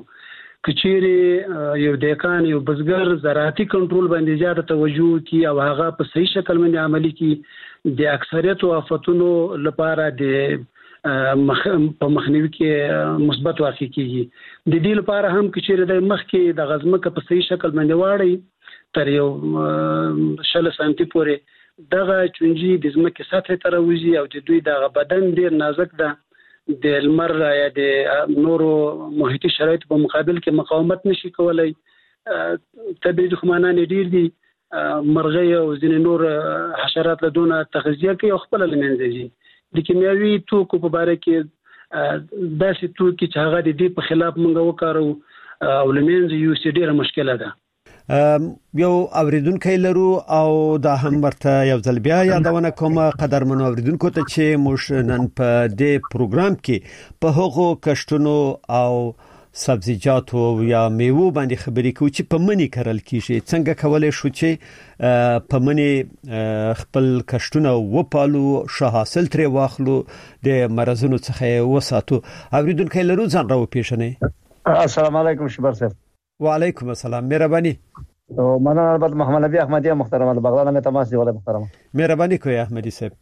کچېره یو دیکان یو بزګر زراعتي کنټرول باندې زیاته توجه کوي او هغه په صحیح شکل باندې عملي کوي د اکثریت آفتونو لپاره د په مخنیوي کې مثبت واقع کیږي. د دې لپاره هم کچېره د مخ کې د غزمکه په صحیح شکل باندې واړی تر یو شل سانتي پورې دغه چونجي د ځمکې سطح ته راوځي او د دوی دغه بدن ډیر نازک ده د لمر یا د نورو محیطي شرایطو په مقابل کې مقاومت نشي کولای. طبيعي دښمنان ډیر دي، مرغۍ او ځینې نور حشرات له دونه تغذیه کوي او خپل لمنځي. د کیمیاوي توکو په اړه کې داسې توکي چې هغه د دې په خلاف موږ وکړو او لمنځي یو څه ډیره مشکله ده. یو اوریدونکو لرو او دا هم ورته یو ځل بیا یادونه کوم قدرمنو اوریدونکو ته چې موږ نن په دې پروګرام کې په هغو کښتونو او سبزیجاتو یا میوو باندې خبرې کوو چې په منی کرل کیږي. څنګه کولای شو چې په منی خپل کښتونه وپالو، ښه حاصل ترې واخلو، د مرزونو څخه وساتو؟ اوریدونکو لرو ځان راو پیښنه. السلام علیکم شبر صاحب. وعلیکم السلام. مهرباني. مننه. البته محمد نبی احمدی محترم بغداد میں تماس دی ولا محترم. مهرباني کوي احمدی صاحب.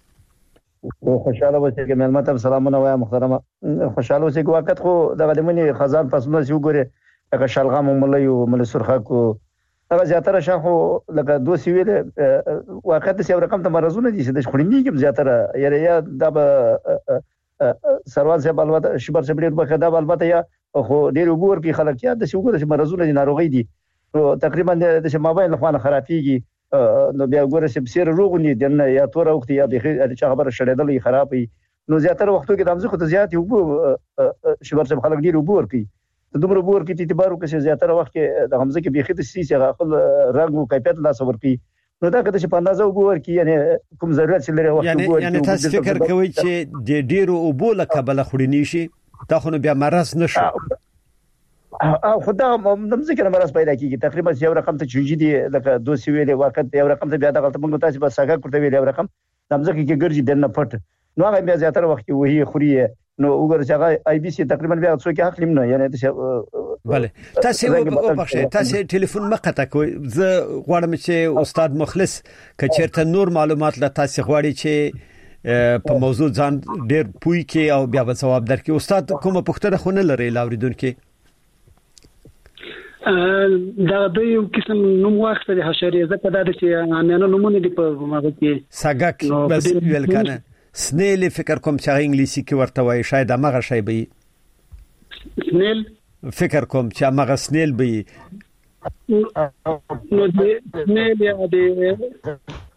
خوشاله اوسئ چې مېلمه ته سلامونه وایم محترمه. خوشاله اوسئ چې وخت خو دغه د منی خزان پسونه سی وګوره هغه شلغم ملي او مل سرخه کو هغه زیاتره شاخو لکه دوسی ویل وخت سی رقم ته مرزونه دي چې د خورینی کې زیاتره یاره یا د سروان صاحب البته شبر صاحب ډیر بخدا البته یا خو ډیر وګور کې خلک یا د وګوره چې مرزونه دي ناروغي دي تقریبا د موبایل خو نه خرابيږي نو بیا وګوره چې بسیر روغ نه دي نه یا تور وخت یا د خبره شړېدلې خرابې نو زیاتره وختو کې د امزخه ته زیات یو شبر چې خلک ډیر وبور کوي د دومره وبور کې اعتبار وکړي زیاتره وخت کې د همزه کې بيخي د سي سي خپل رنگ او کیفیت لا صبر کوي نو دا کده چې په اندازه وبور کوي یعنی کوم ضرورت چې لري وخت وبور یعنی تاسو فکر کوئ چې د ډیرو وبول قبل خوري نشي دا خو بیا مرز نشو او خدا ممزه کې مرز پیدا کیږي تقریبا یو رقم ته چونجي دي لکه دوه سی ویلې وخت یو رقم ته بیا د غلط موږ تاسو بس هغه کوته ویلې یو رقم ممزه کې ګرځي دنه پټ نو هغه بیا زیاتره وخت وਹੀ خوري نو وګور چې هغه آی بي سي تقریبا بیا څو کې حق لیم نه یعنی بله تاسو وبخښه تاسو ټلیفون مقطع کوي زه غواړم چې استاد مخلص کچېرته نور معلومات لا تاسو غواړي چې په موضوع ځان ډېر پوي کې او بیا به جواب درکړي استاد کومه پوښتنه خو نه لري لاوریدونکو دا د یو قسم نوم واخته د حشرې زکه دا چې امانه نومونه دي په ماغه کې ساګک بس ویل کنه سنیل فکر کوم چې انګلیسي کې ورته وایي شاید هغه شی به سنیل فکر کوم چې هغه سنیل به نو د سنیل یا د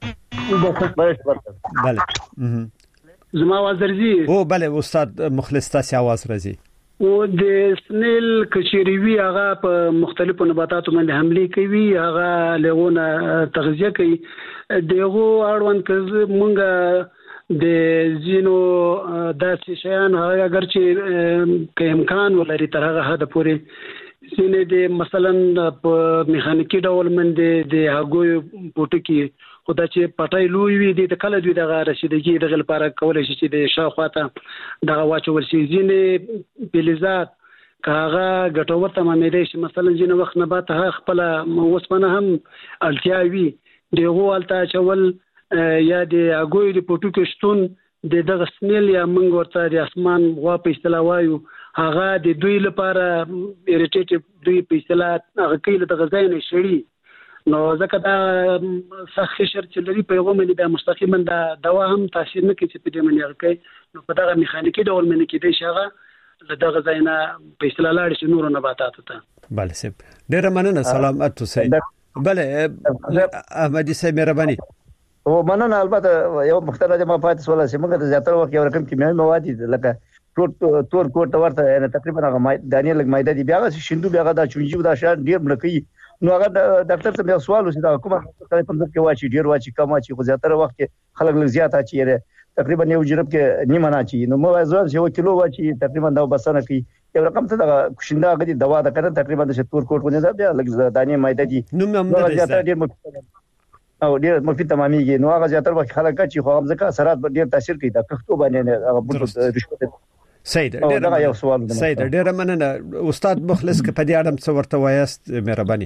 بله زما आवाज راځي او بله استاد مخلص تاسو आवाज راځي او د سنیل کچيريوي هغه په مختلفو نباتاتو باندې حمله کوي هغه لغونه تغذیه کوي دغه اړوند کز مونږه د زینو داسې شیان هغه اگر چې که امکان ولري تر هغه حد پورې سینې د مثلا په میخانیکي ډول باندې د هغوی پټ کې خدای چې پټای لوی وي د کله دوی دغه رسیدګي دغه لپاره کولای شي چې د شاوخواته دغه واچول شي ځینې فلزات کاغه ګټور تمامېدای شي مثلا ځینې وخت نه بعد خپل وسپنه هم التیاوي دغه الته چول یا د اګوي د پټو کې شتون د دغه سنیل یا منګ ورته د اسمان غوا په اصطلاح وایو هغه د دوی لپاره ایریټیټیو دوی په اصطلاح هغه کله د غذای نه شړي نو ځکه دا سخت شر چې لري په یوه باندې د مستقیما د دوا هم تاثیر نه کوي چې په دې باندې هغه نو په دغه میخانیکي ډول باندې کې د شغه د دغه ځای نه په اصطلاح لاړ شي نور نباتاتو ته بله سم ډیره مننه سلامت اوسئ بله احمدي صاحب مهرباني او مننه البته یو مختلفه ما پاتې سوال چې موږ د زیاتره وخت یو رقم کیمیاوي مواد لکه ټول تور کوټ ورته یعنی تقریبا هغه دانې لګ مایده دی بیا شیندو بیا دا چونجي دا شان ډیر ملکې نو هغه ډاکټر ته بیا سوال وشي دا کومه کله په ځکه واچي ډیر واچي کم واچي خو زیاتره وخت خلک لږ زیات اچي تقریبا یو جرب کې نیمه نه اچي نو مو ځوان چې یو کیلو واچي تقریبا دا بسنه کوي یو رقم ته دا کوشنده غدي دوا دا کړه تقریبا د تور کوټ ونه دا بیا لږ دانې مایده دي نو زیاتره ډیر او ډیر مفید تمامېږي نو هغه زیاتره وخت خلک چې خو هم ځکه اثرات ډیر تاثیر کوي دا کښتو باندې هغه بوت رشوت سید ډیر یو سوال سید ډیر مننه استاد مخلص ک په دې اړه څه ورته وایست مهرباني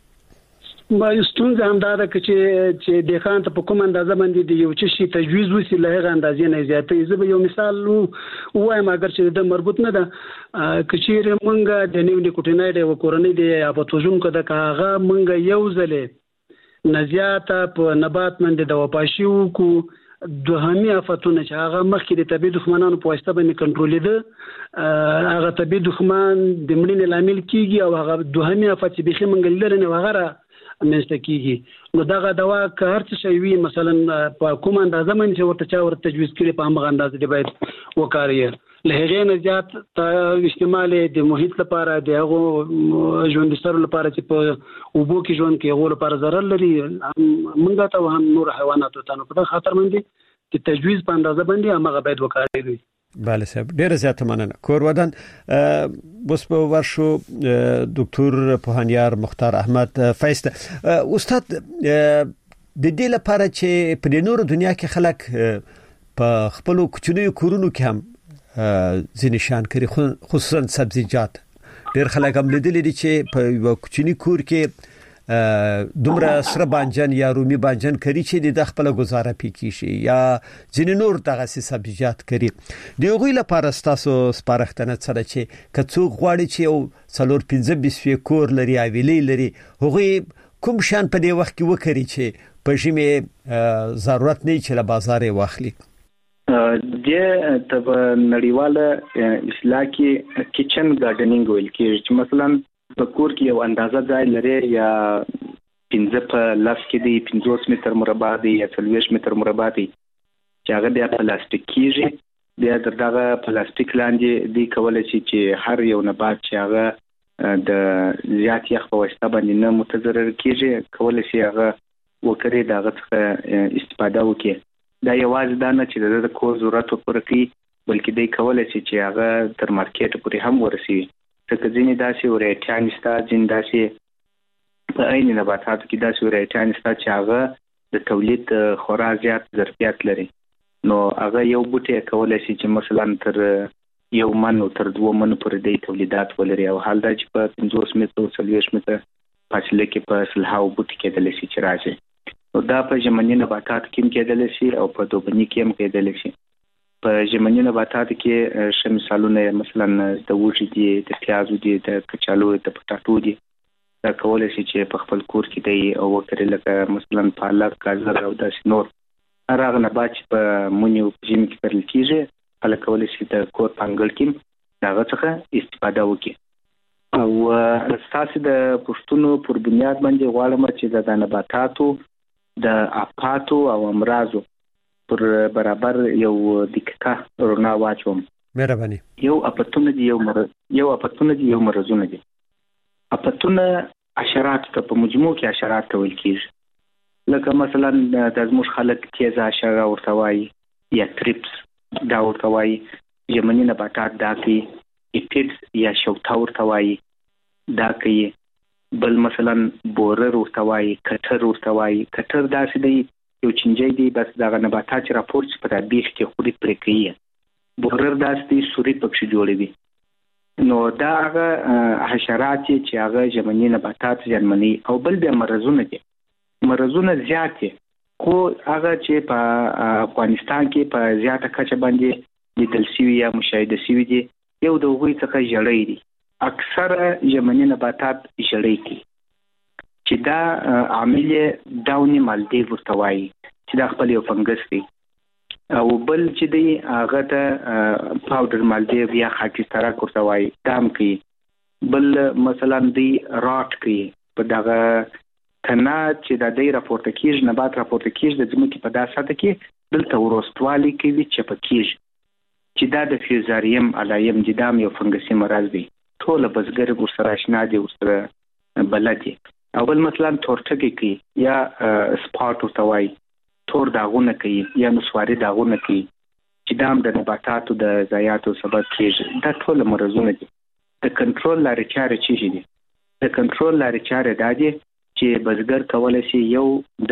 ما ستونزه هم دا ده چې چې د خان ته په کوم اندازه باندې د یو څه شي تجویز وسی له هغه اندازې نه زیاتې زه به یو مثال وایم اگر چې د مربوط نه ده کچیر مونږه د نیو نیکوټیناید او کورونی د اپوتوژن کده کاغه مونږه یو ځله نزیاته په نبات باندې د وپاشي کو دوهمي افتونه چې هغه مخکې د طبي دښمنانو په واسطه باندې کنټرول دي هغه طبي دښمن د مړینې لامل کیږي او هغه دوهمي افت چې بخي منګل لري نه وغیرہ منځته کیږي نو دغه دوا که هر څه شي وي مثلا په کوم اندازه باندې چې ورته چا ورته تجویز کړي په هغه اندازه دی باید وکړي له هغې نه زیات استعمال د محیط لپاره د هغه ژوند سره لپاره چې په اوبو کې ژوند کې هغه لپاره ضرر لري موږ ته هم نور حیواناتو ته نو په خطر باندې چې تجویز په اندازه باندې هغه باید وکړي بله صاحب ډیره زیاته مننه کور ودان بس په ورشو دکتور پوهانیار مختار احمد فیست استاد د دې لپاره چې په نورو دنیا کې خلک په خپل کوچنیو کورونو کې هم ځینې شان کوي خصوصا سبزیجات ډېر خلک هم لیدلي دي چې په یو کوچنی کور کې دومره سره بانجان یا رومي بانجان کوي چې د خپل گزاره پکې شي یا ځینې نور دغه سبزیجات کوي د هغوی لپاره تاسو سپارښتنه سره چې کڅوغ غواړي چې یو څلور پنځه بیس کور لري اویلې لري هغوی کوم شان په دې وخت کې وکړي چې په ژمي ضرورت نه چې له بازار واخلي د تب نړیواله اصلاح کې کچن ګارډنینګ ویل کېږي چې مثلا په کور کې یو اندازه ځای لري یا پنځه په لاس کې دی پنځوس متر مربع دی یا څلوېښت متر مربع دی چې هغه د پلاستیک کېږي بیا دغه پلاستیک لاندې دی کولای شي چې هر یو نبات چې هغه د زیات یخ په واسطه باندې نه متضرر کیږي کولای شي هغه وکړي دغه څخه استفاده وکړي. دا یوازې دا نه چې د کور ضرورت پوره کوي بلکې دی کولای شي چې هغه تر مارکیټ پورې هم ورسي. ځکه ځینې داسې ورایټیان شته ځینې داسې په عین نباتاتو کې داسې ورایټیان شته چې هغه د تولید خورا زیات ظرفیت لري. نو هغه یو بوټی کولای شي چې مثلا تر یو من او تر دوه من پورې د تولیدات ولري او حال دا چې په پنځوس متر او څلوېښت متر فاصله کې په سلهاو بوټي کېدلی شي چې راځي. نو دا په ژمني نباتاتو کې کېدلی شي او په دوبني کې هم کېدلی شي. په ژمني نباتاتو کې ش مثالونه مثلا د وږي دي، د پیازو دي، د کچالو، د پټاټو دي. دا کولای شي چې په خپل کور کې دی او وکړي لکه مثلا پالک، گازر او داسې نور هر هغه نبات چې په مني او ژمي کې کرل کېږي خلک کولای شي د کور په انګړ کې دغه څخه استفاده وکړي. او تاسو د پښتونو پر بنیاد باندې غواړم چې د نباتاتو د آفاتو او امراضو پر برابر یو دقیقه رڼا واچوم. مهرباني. یو اپتون دي یو مر یو اپتون دي یو مرزونه دي. اپتون حشرات ته په مجموع کې حشرات ویل کېږي. لکه مثلا د زموږ خلک تیزه حشره ورته وایي یا تریپس دا ورته وایي. ژمني نباتات دا کوي. ایپیډز یا شوته ورته وایي دا کوي. بل مثلا بورر ورته وایي، کټر ورته وایي. کټر داسې دی یو چنجي دی بس دغه نباتات چې راپورټ په د بیخ کې خوري پرې کوي. بورر داسې دی سوري پکې جوړوي. نو دا هغه حشرات چې هغه ژمني نباتات زیانمنوي. او بل بیا مرزونه دي. مرزونه زیات دي خو هغه چې په افغانستان کې په زیاته کچه باندې لیدل شوي یا مشاهده شوي دي یو د هغوی څخه ژړی دي. اکثره ژمني نباتات ژړی کوي چې دا عامل داوني مالډي ورته وایي چې دا خپل یو فنګس دی. او بل چې دی هغه ته پاوډر مالډي یا خاکسترک ورته وایي دا هم کوي. بل مثلا دی راټ کوي په دغه تنه چې د دې راپورته کېږي نبات راپورته کېږي د ځمکې په داسې سطح کې دلته وروستوالي کوي چې په کېږي چې دا د فیوزاریم الایم جدام یو فنګسي مرض دی. ټول بزګر ورسره آشنا دي ورسره بلد دي. او بل مثلا تورټګي کوي یا سپاټ ورته وایي تور داغونه کوي یا نسواري داغونه کوي چې دا هم د نباتاتو د ضایعاتو سبب کېږي. دا ټول مرضونه دي. د کنټرول لارې چارې چیرې دي؟ د کنټرول لارې چارې دا دي چې بزګر کولای شي یو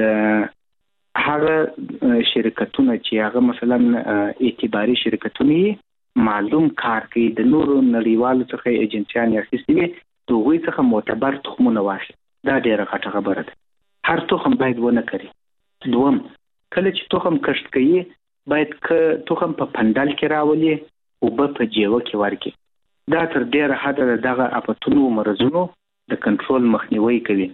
د هغه شرکتونه چې هغه مثلا اعتباري شرکتونه معلوم کار کوي د نورو نړیوالو څخه ایجنسیان اخیستي وي د هغوی څخه معتبر تخمونه واخلي. دا ډېره غټه خبره ده. هر تخم باید ونه کري. دوم کله چې تخم کښت کوي باید که تخم په پندل کې راولي او په جیوه کې ورکړي. دا تر ډېره حده دغه اپتونو مرزونو د کنټرول مخنیوي کوي.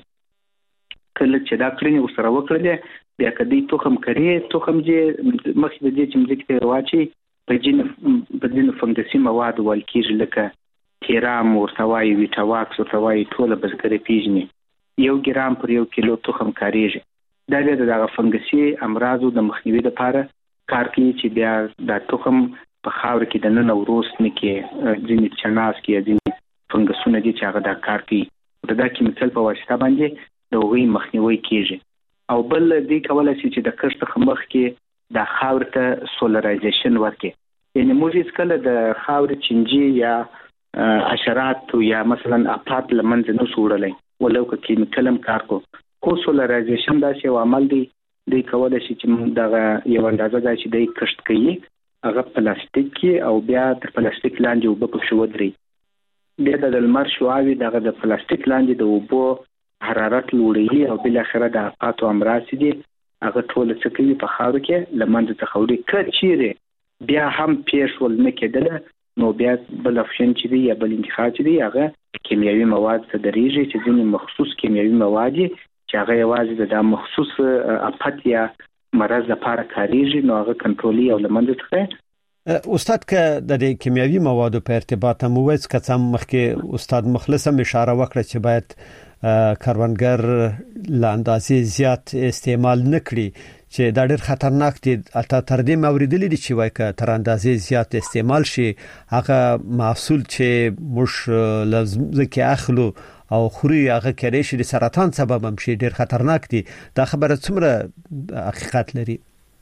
کله چې دا کړنې ورسره وکړلې بیا کدی تخم کري تخم چې مخکې د دې چې مځکې ته واچي په جن په ځینو فنګسي مواد ول کېږي لکه تیرام ورته وایي ویټاواکس ورته وایي ټوله بزګر پیژني. یو ګرام پر یو کیلو تخم کاریږي. دا بیا د دغه فنګسي امراضو د مخنیوي لپاره کار کوي چې بیا د تخم په خاور کې د نن وروست نه کې ځینې چناس کې ځینې فنګسونه دي چې هغه دا کار کوي. دا کیمیکل په واسطه باندې د هغوی مخنیوي کېږي. او بل دی کولای شي چې د کښت څخه مخکې د خاور ته سولرایزیشن ورکړي. یعنې موږ هېڅکله د خاورې چینجي یا حشرات یا مثلا آفات له منځه نه شو وړلی ولو که کیمیکل هم کار کو. خو سولرایزیشن داسې یو عمل دی دی کولای شي چې دغه یو اندازه دا چې دی کښت کوي هغه پلاستیک کې او بیا تر پلاستیک لاندې اوبه پکښې ودرېږي. بیا د لمر شعاوې دغه د پلاستیک لاندې د اوبو حرارت لوړوي او بالاخره د آفات او امراض دي هغه ټول څه کوي په خاورو کې له منځه څخه وړي. که چیرې بیا هم پیښ ول نه کېدله نو بیا بل افشن چې دی یا بل انتخاب چې دی هغه کیمیاوي مواد ته درېږي چې ځینې مخصوص کیمیاوي مواد چې هغه یوازې د مخصوص آفت یا مرض لپاره کاریږي نو هغه کنټرولي او له منځه څخه. استاد که د دې کیمیاوي موادو په ارتباط هم وایي که څه مخکې استاد مخلص هم اشاره وکړه چې باید کاروانګر له اندازې زیات استعمال نکړي چې دا ډېر خطرناک دي. اته تر دې موریدلې دي چې وای ک تر اندازې زیات استعمال شي هغه محصول چې موږ لازم ځکه اخلو او خوري هغه کېدای شي د سرطان سبب هم شي. ډېر خطرناک دي. دا خبره څومره حقیقت لري؟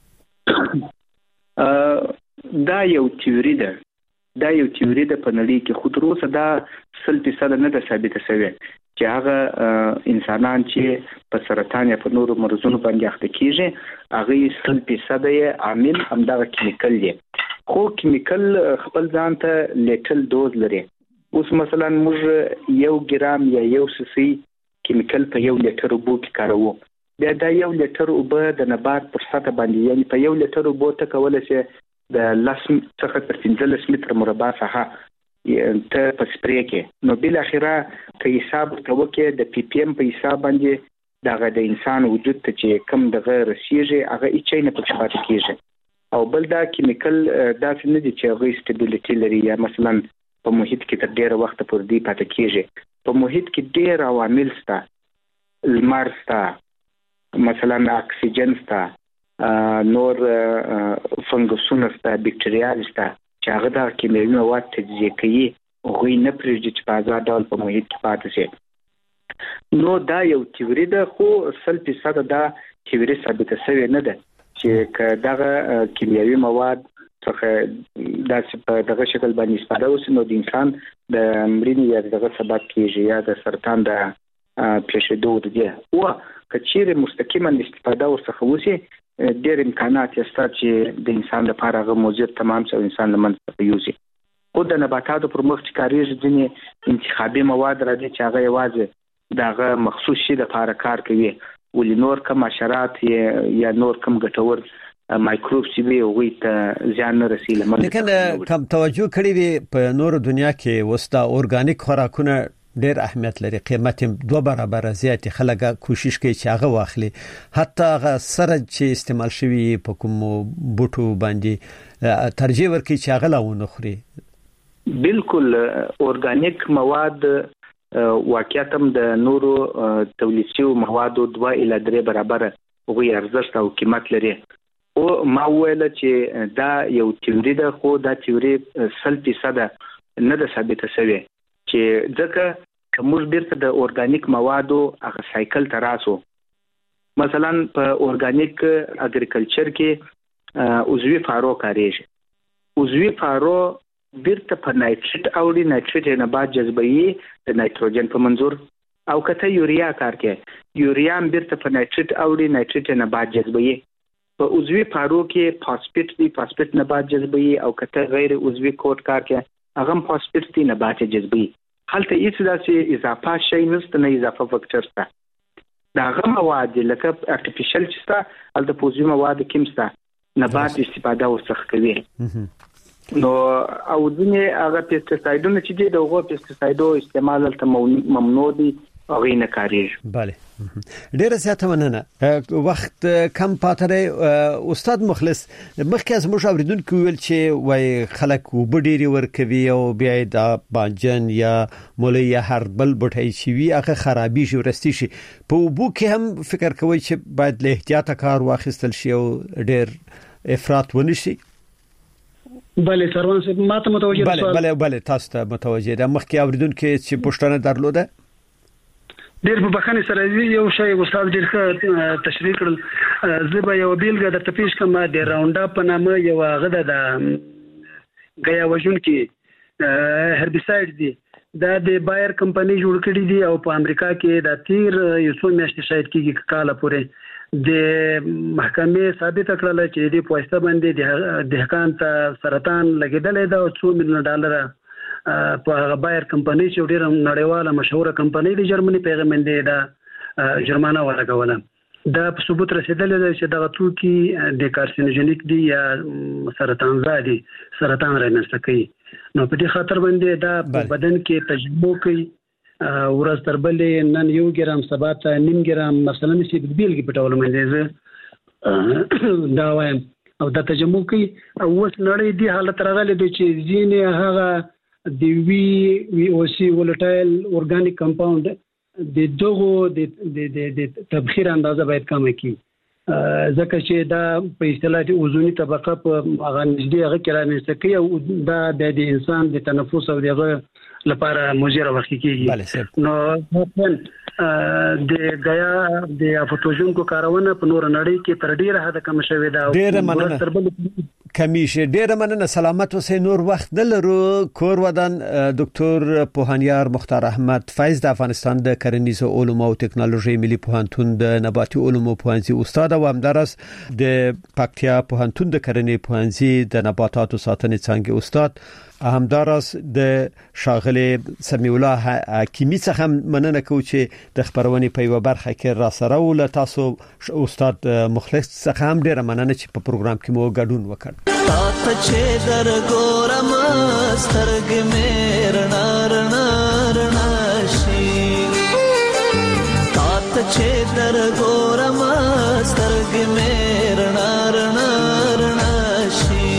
دا یو تیوري ده دا یو تیوري ده په نړۍ کې، خو تر اوسه دا سل فیصد نه ده ثابته شوې چې هغه انسانان چې په سرطان یا په نورو مرزونو باندې اخته کیږي هغه سل فیصد یې عامل همدغه کیمیکل دی. خو کیمیکل خپل ځان ته لیټل دوز لري. اوس مثلا موږ یو ګرام یا یو سسی کیمیکل په یو لیټر اوبو کې کاروو. بیا دا یو لیټر اوبه د نبات پر سطح باندې، یعنی په یو لیټر اوبو ته کولای شي د لسم څخه تر پنځلس متر مربع څخه ته په سپری کې، نو بل اخره په حساب توکې د پی پی ام په حساب باندې دغه د انسان وجود ته چې کم دغه رسیږي هغه هیڅ نه پکې پاتې کیږي. او بل دا کیمیکل دا څه نه دي چې هغه سټیبیلیټي لري یا مثلا په محیط کې تر ډیره وخت پورې دی پاتې کیږي. په محیط کې ډیر عوامل شته، لمر شته، مثلا اکسیجن شته، نور فنګسونه شته، بکټریاوې شته چې هغه د کیمیاوي مواد تجزیه کوي او غوی نه پرېږدي چې په آزاد ډول په محیط کې پاتې شي. نو دا یو تیوري ده، خو سل فیصد دا تیوري ثابته شوې نه ده چې که دغه کیمیاوي مواد څخه داسې په دغه شکل باندې استفاده وشي نو د انسان د مړینې یا دغه سبب کېږي یا د سرطان د پیښېدو دی. او که چیرې مستقیما استفاده ورڅخه وشي ډېر امکانات شته چې د انسان لپاره هغه مضر تمام شي او انسان له منځه یوسي. خو د نباتاتو پر مخ چې کاریږي ځینې انتخابي مواد راځي چې هغه یوازې دغه مخصوص شي لپاره کار کوي، ولې نور کم حشرات یا نور کم ګټور مایکروبس وي هغوی ته زیان نه رسي. لیکن کم توجه کړی دی په نورو دنیا کې وستا اورګانیک خوراکونه ډېر اهمیت لري، قیمت دوه برابر زیات. خلک کوشش کوي چې هغه واخلي، حتی هغه سره چې استعمال شوی په کوم بوټو باندې ترجیح ورکړي چې هغه لاونه خوري. بالکل اورګانیک مواد واقعیت هم د نورو تولید شویو موادو دوه الی درې برابر هغوی ارزښت او قیمت لري. او ما ویل چې دا یو تیوري ده، خو دا تیوري سل فیصد نه ده ثابته شوې چې ځکه که موږ بیرته د اورګانیک موادو هغه سایکل ته راسو. مثلا په اورګانیک اګریکلچر کې عضوي فارو کاریږي. عضوي فارو بیرته په نایټریټ اوړي، نایټریټ یې نبات جذبوي د نایتروجن په منظور، او کته یوریا کار کوي، یوریا هم بیرته په نایټریټ اوړي، نایټریټ یې نبات جذبوي. په عضوي فارو کې فاسفیټ دی، فاسفیټ نبات جذبوي، او کته غیر عضوي کوټ کار کوي هغه هم فاسفیټ دی نبات جذبوي. هلته هیڅ داسې اضافه شی نشته، نه اضافه فکټر شته. دا هغه مواد لکه ارتفیشل چې شته هلته په عضوي موادو کې شته، نبات استفاده ورڅخه کوي. نو او ځینې هغه پیسټیسایډونه چې دي د هغو پیسټیسایډو استعمال هلته ممنوع دي، هغوی نه کارېږي. بله، ډېره زیاته مننه. وخت کم پاته دی. استاد مخلص، مخکې از موږ اورېدونکو ویل چې وایي خلک اوبه ډېرې ورکوي او بیا یې د بانجن یا مولی یا هر بل بوټی چې وي هغه خرابېږي ورستي شي. په اوبو کې هم فکر کوئ چې باید له احتیاطه کار واخیستل شي او ډېر افراط ونه شي؟ بله سروان صاحب ما ته متوجه بله بله بله تاسو ته متوجه ده. مخکې اورېدونکو چې پوښتنه درلوده ډېر په بخښنې سره یو شی استاد ډېر ښه تشریح کړل. زه به یو بیلګه درته پیش کړم. د راونډا په نامه یو هغه د غیا وژونکي هربیسایډ دی، دا د بایر کمپنۍ جوړ کړی دی او په امریکا کې د تیر یو څو میاشتې شاید کېږي کاله پورې د محکمې ثابته کړله چې دې په واسطه باندې دهقان ته سرطان لګېدلی ده او څو میلیونه ډالره په هغه بایر کمپنۍ چې ډېره نړیواله مشهوره کمپنۍ د جرمني په هغه باندې دا جرمانه ولګوله. دا په ثبوت رسېدلی دی چې دغه توکي د کارسینوجنیک دي یا سرطانزا دي، سرطان رامنځته کوي. نو په دې خاطر باندې دا په بدن کې تجربه کوي، ورځ تر بلې نن یو ګرام سبا ته نیم ګرام، مثلا چې د بیلګې په ډول باندې زه دا وایم او دا تجربه کوي. او اوس نړۍ دې حالت راغلی دی چې ځینې هغه د وی وی او سی ولټایل اورګانیک کمپاوند د دغه د د تبخیر اندازه باید کم کړي. ځکه چې دا په اصطلاح د اوزونی طبقه په هغه نږدې هغه کې رامنځته کوي او دا د انسان د تنفس او دغه لپاره مضر وخت کېږي. نو د غیا د افوتوژن کو کارونه په نور نړۍ کې تر ډیره حد کم شوې ده. ډیره مننه کمیشه ډیره مننه. سلامت اوسئ. نور وخت دلرو. کور ودان ډاکټر پوهانیار مختار احمد فیض د افغانستان د کرنیزو علومو او ټکنالوژي ملي پوهنتون د نباتي علومو پوهنځي استاد او همدارس د پکتیا پوهنتون د کرنې پوهنځي د نباتاتو ساتنې څانګې استاد، همدارس د شاغله سمیع الله حکیمی څخه مننه کوم چې د خبرونې په یو برخه کې را سره ول. تاسو استاد مخلص څخه هم ډیره مننه چې په پروګرام کې مو ګډون وکړ. تاسو چې در ګورم سترګې مې رڼا رڼا رڼا شي، تاسو چې در ګورم سترګې مې رڼا رڼا رڼا شي،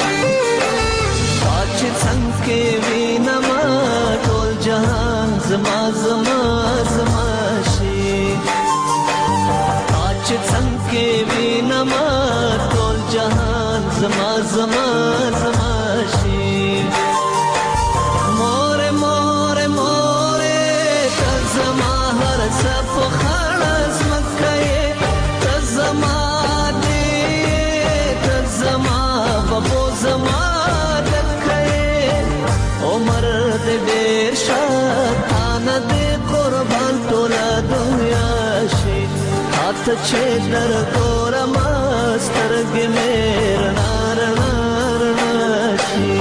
څنګه وینم ټول جهان زما زما زما شي، اچ څنګه وینم ټول جهان زما زما زما شي. مور مور مور ته زما هر څه په خلاص مکه ته زما دې ته زما بابو زما عمر دې ډېر شاتان دې قربان ټول دنیا شي، هات چې در ګورم سترګې مې رڼا رڼا رڼا شي.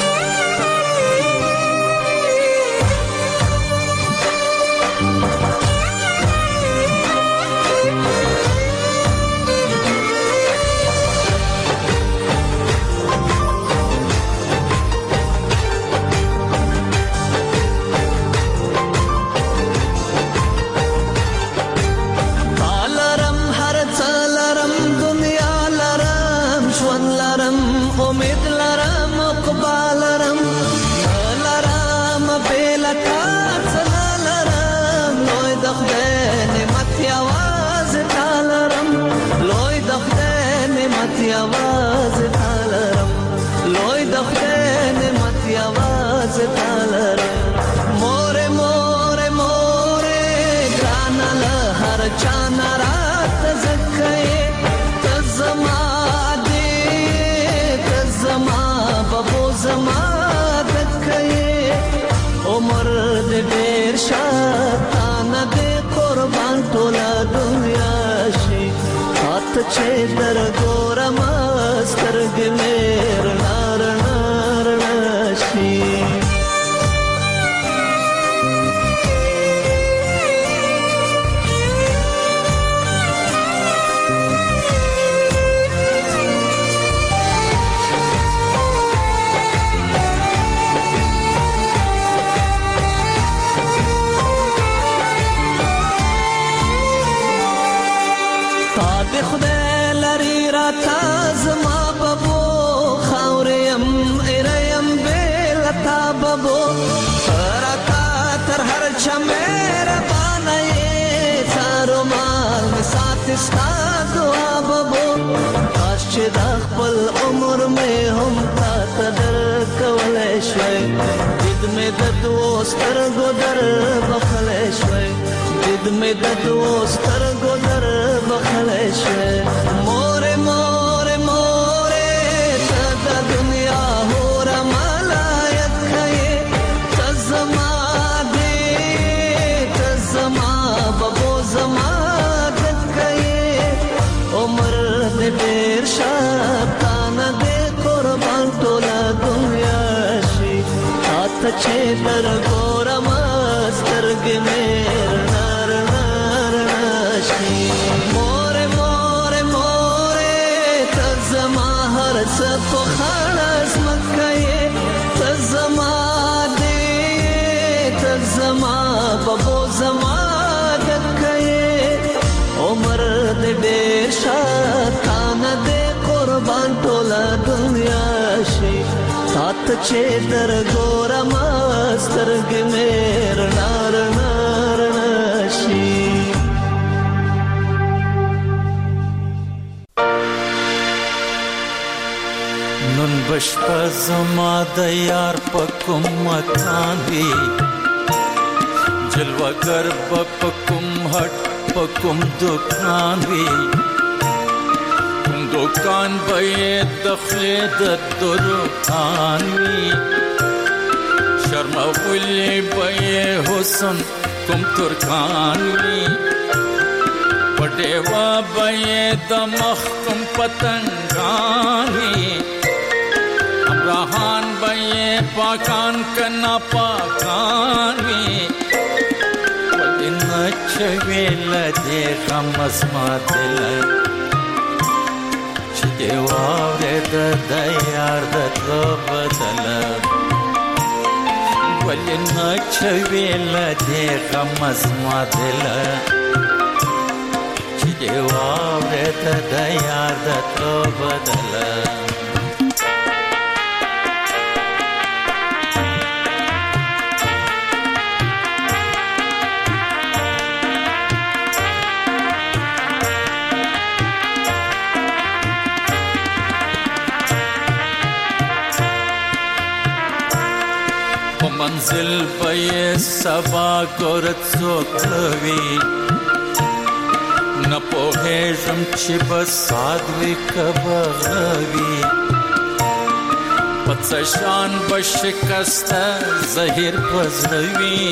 आवाज तालरम लोई दखन मत आवाज तालरम मोरे मोरे मोरे ग्रानल हर चाना रात जखे तजमा दे तजमा बबो जमा दखे उमर दे बेर शातान दे कुर्बान तोला दुनिया शी हाथ छे दर गोरम سترګ مې رڼا رڼا رڼا شي. تا د خدای لري را تازما بابو راتا تر هر چمیر بانای تارو مال می سات استا دعا بابو کاش چې د خپل عمر مې هم تا تدر کولای شوي دید مې د دوستر ګدر بخلای شوي دید مې د دوستر ګدر بخلای شوي. مور مور مور ته د دنیا هور ډېر شاتان دې قربان ټول دنیا شي هات چې در ګورم سترګې مې رڼا رڼا رڼا شي. مور مور مور ته زما هر څه په خلاص مکه ته زما دې ته زما بابو زما دکه عمر دې ډېر شاتان دې قربان ټول دنیا شي سات چې در ګورم سترګې مې رڼا رڼا رڼا شي. بشپا زما د یار په کوم مکان وی جلوگر په کوم هټ په کوم دکان وی کوم دکان به د خلد درکان وی شرمولی به حسن کوم ترکان وی پټیوا به د مخ کوم پتنګان وی امراهان به پاکان کنا پاکان وی ولنه چویل دې غمس ما دل چې دی واره د یار د بدل ولنه چویل دې غمس ما دل چې دی واره د یار د بدل منزل به سبا ګورت څوکوي نه پوهېږم چې به ساد وي که به غوي په څه شان به شکسته زهیر په زړه وي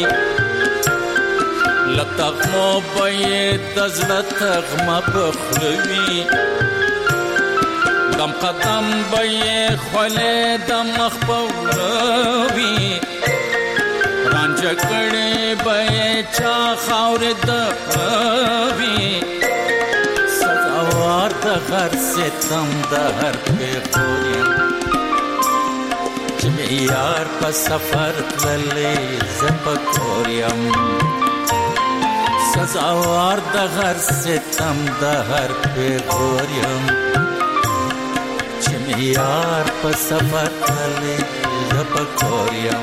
له تغمو به یې د زړه تغمه په خوله وي دم قدم به یې خولې د مخ په وړه وي رانجه کړې به یې چا خاورې د وي سزاوار د هر ستم د هر پېغور یم چې مې یار په سفر تللی زه په کور یم سزاوار د هر ستم د هر پېغور یم چې مې یار په سفر تللی زه په کور یم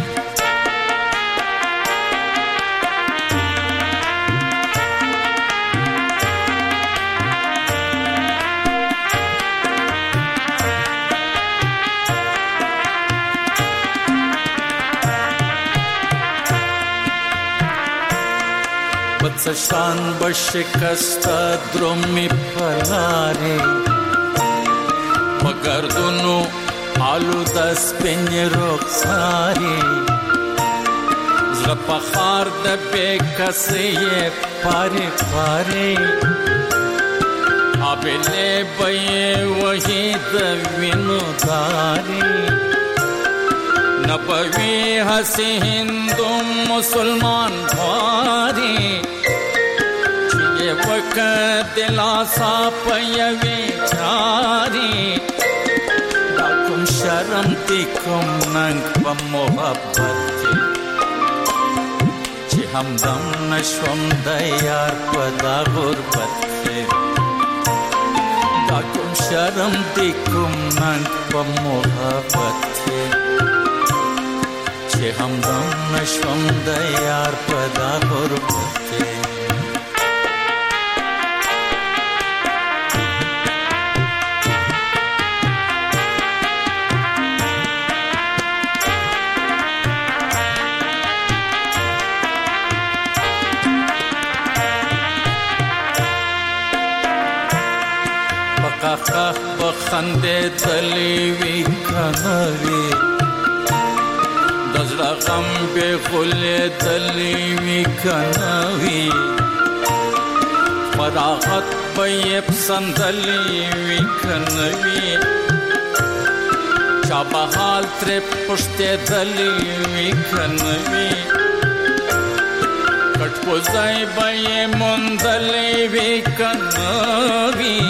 شان بشکستا درومی پلاری مگردونو آلو دست پینی رخساری زرپا خار ده بے کسی پاری پاری آبیلے بی وحی ده وینو داری نبوی حسی ہندو مسلمان باری وکړه دلاسا په یوې چارې دا کوم شرم دی کوم ننګ په محبت کې چې همدم نشوم د یار په دا غربت کې دا کوم شرم دی کوم ننګ په محبت کې چې همدم نشوم د یار په دا غربت کې قاقه بخنده دلی وی کنوی دزړه غم به غلې دلی وی کنوی فراغت به پسندلی وی کنوی چا بحال تر پشته دلی وی کنوی کټ پوزای به مندلی وی کنوی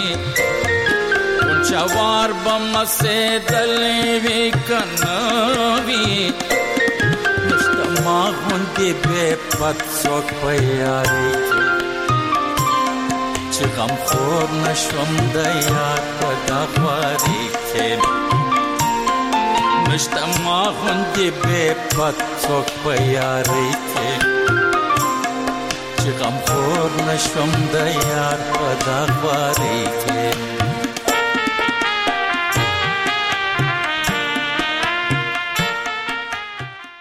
جوار بم سے دلی وی کنوی نشتما غندی بے پت سوک پیاری چی غم خور نشوم دیار پدا خواری کے نشتما غندی بے پت سوک پیاری کے چی غم خور نشوم دیار پدا خواری کے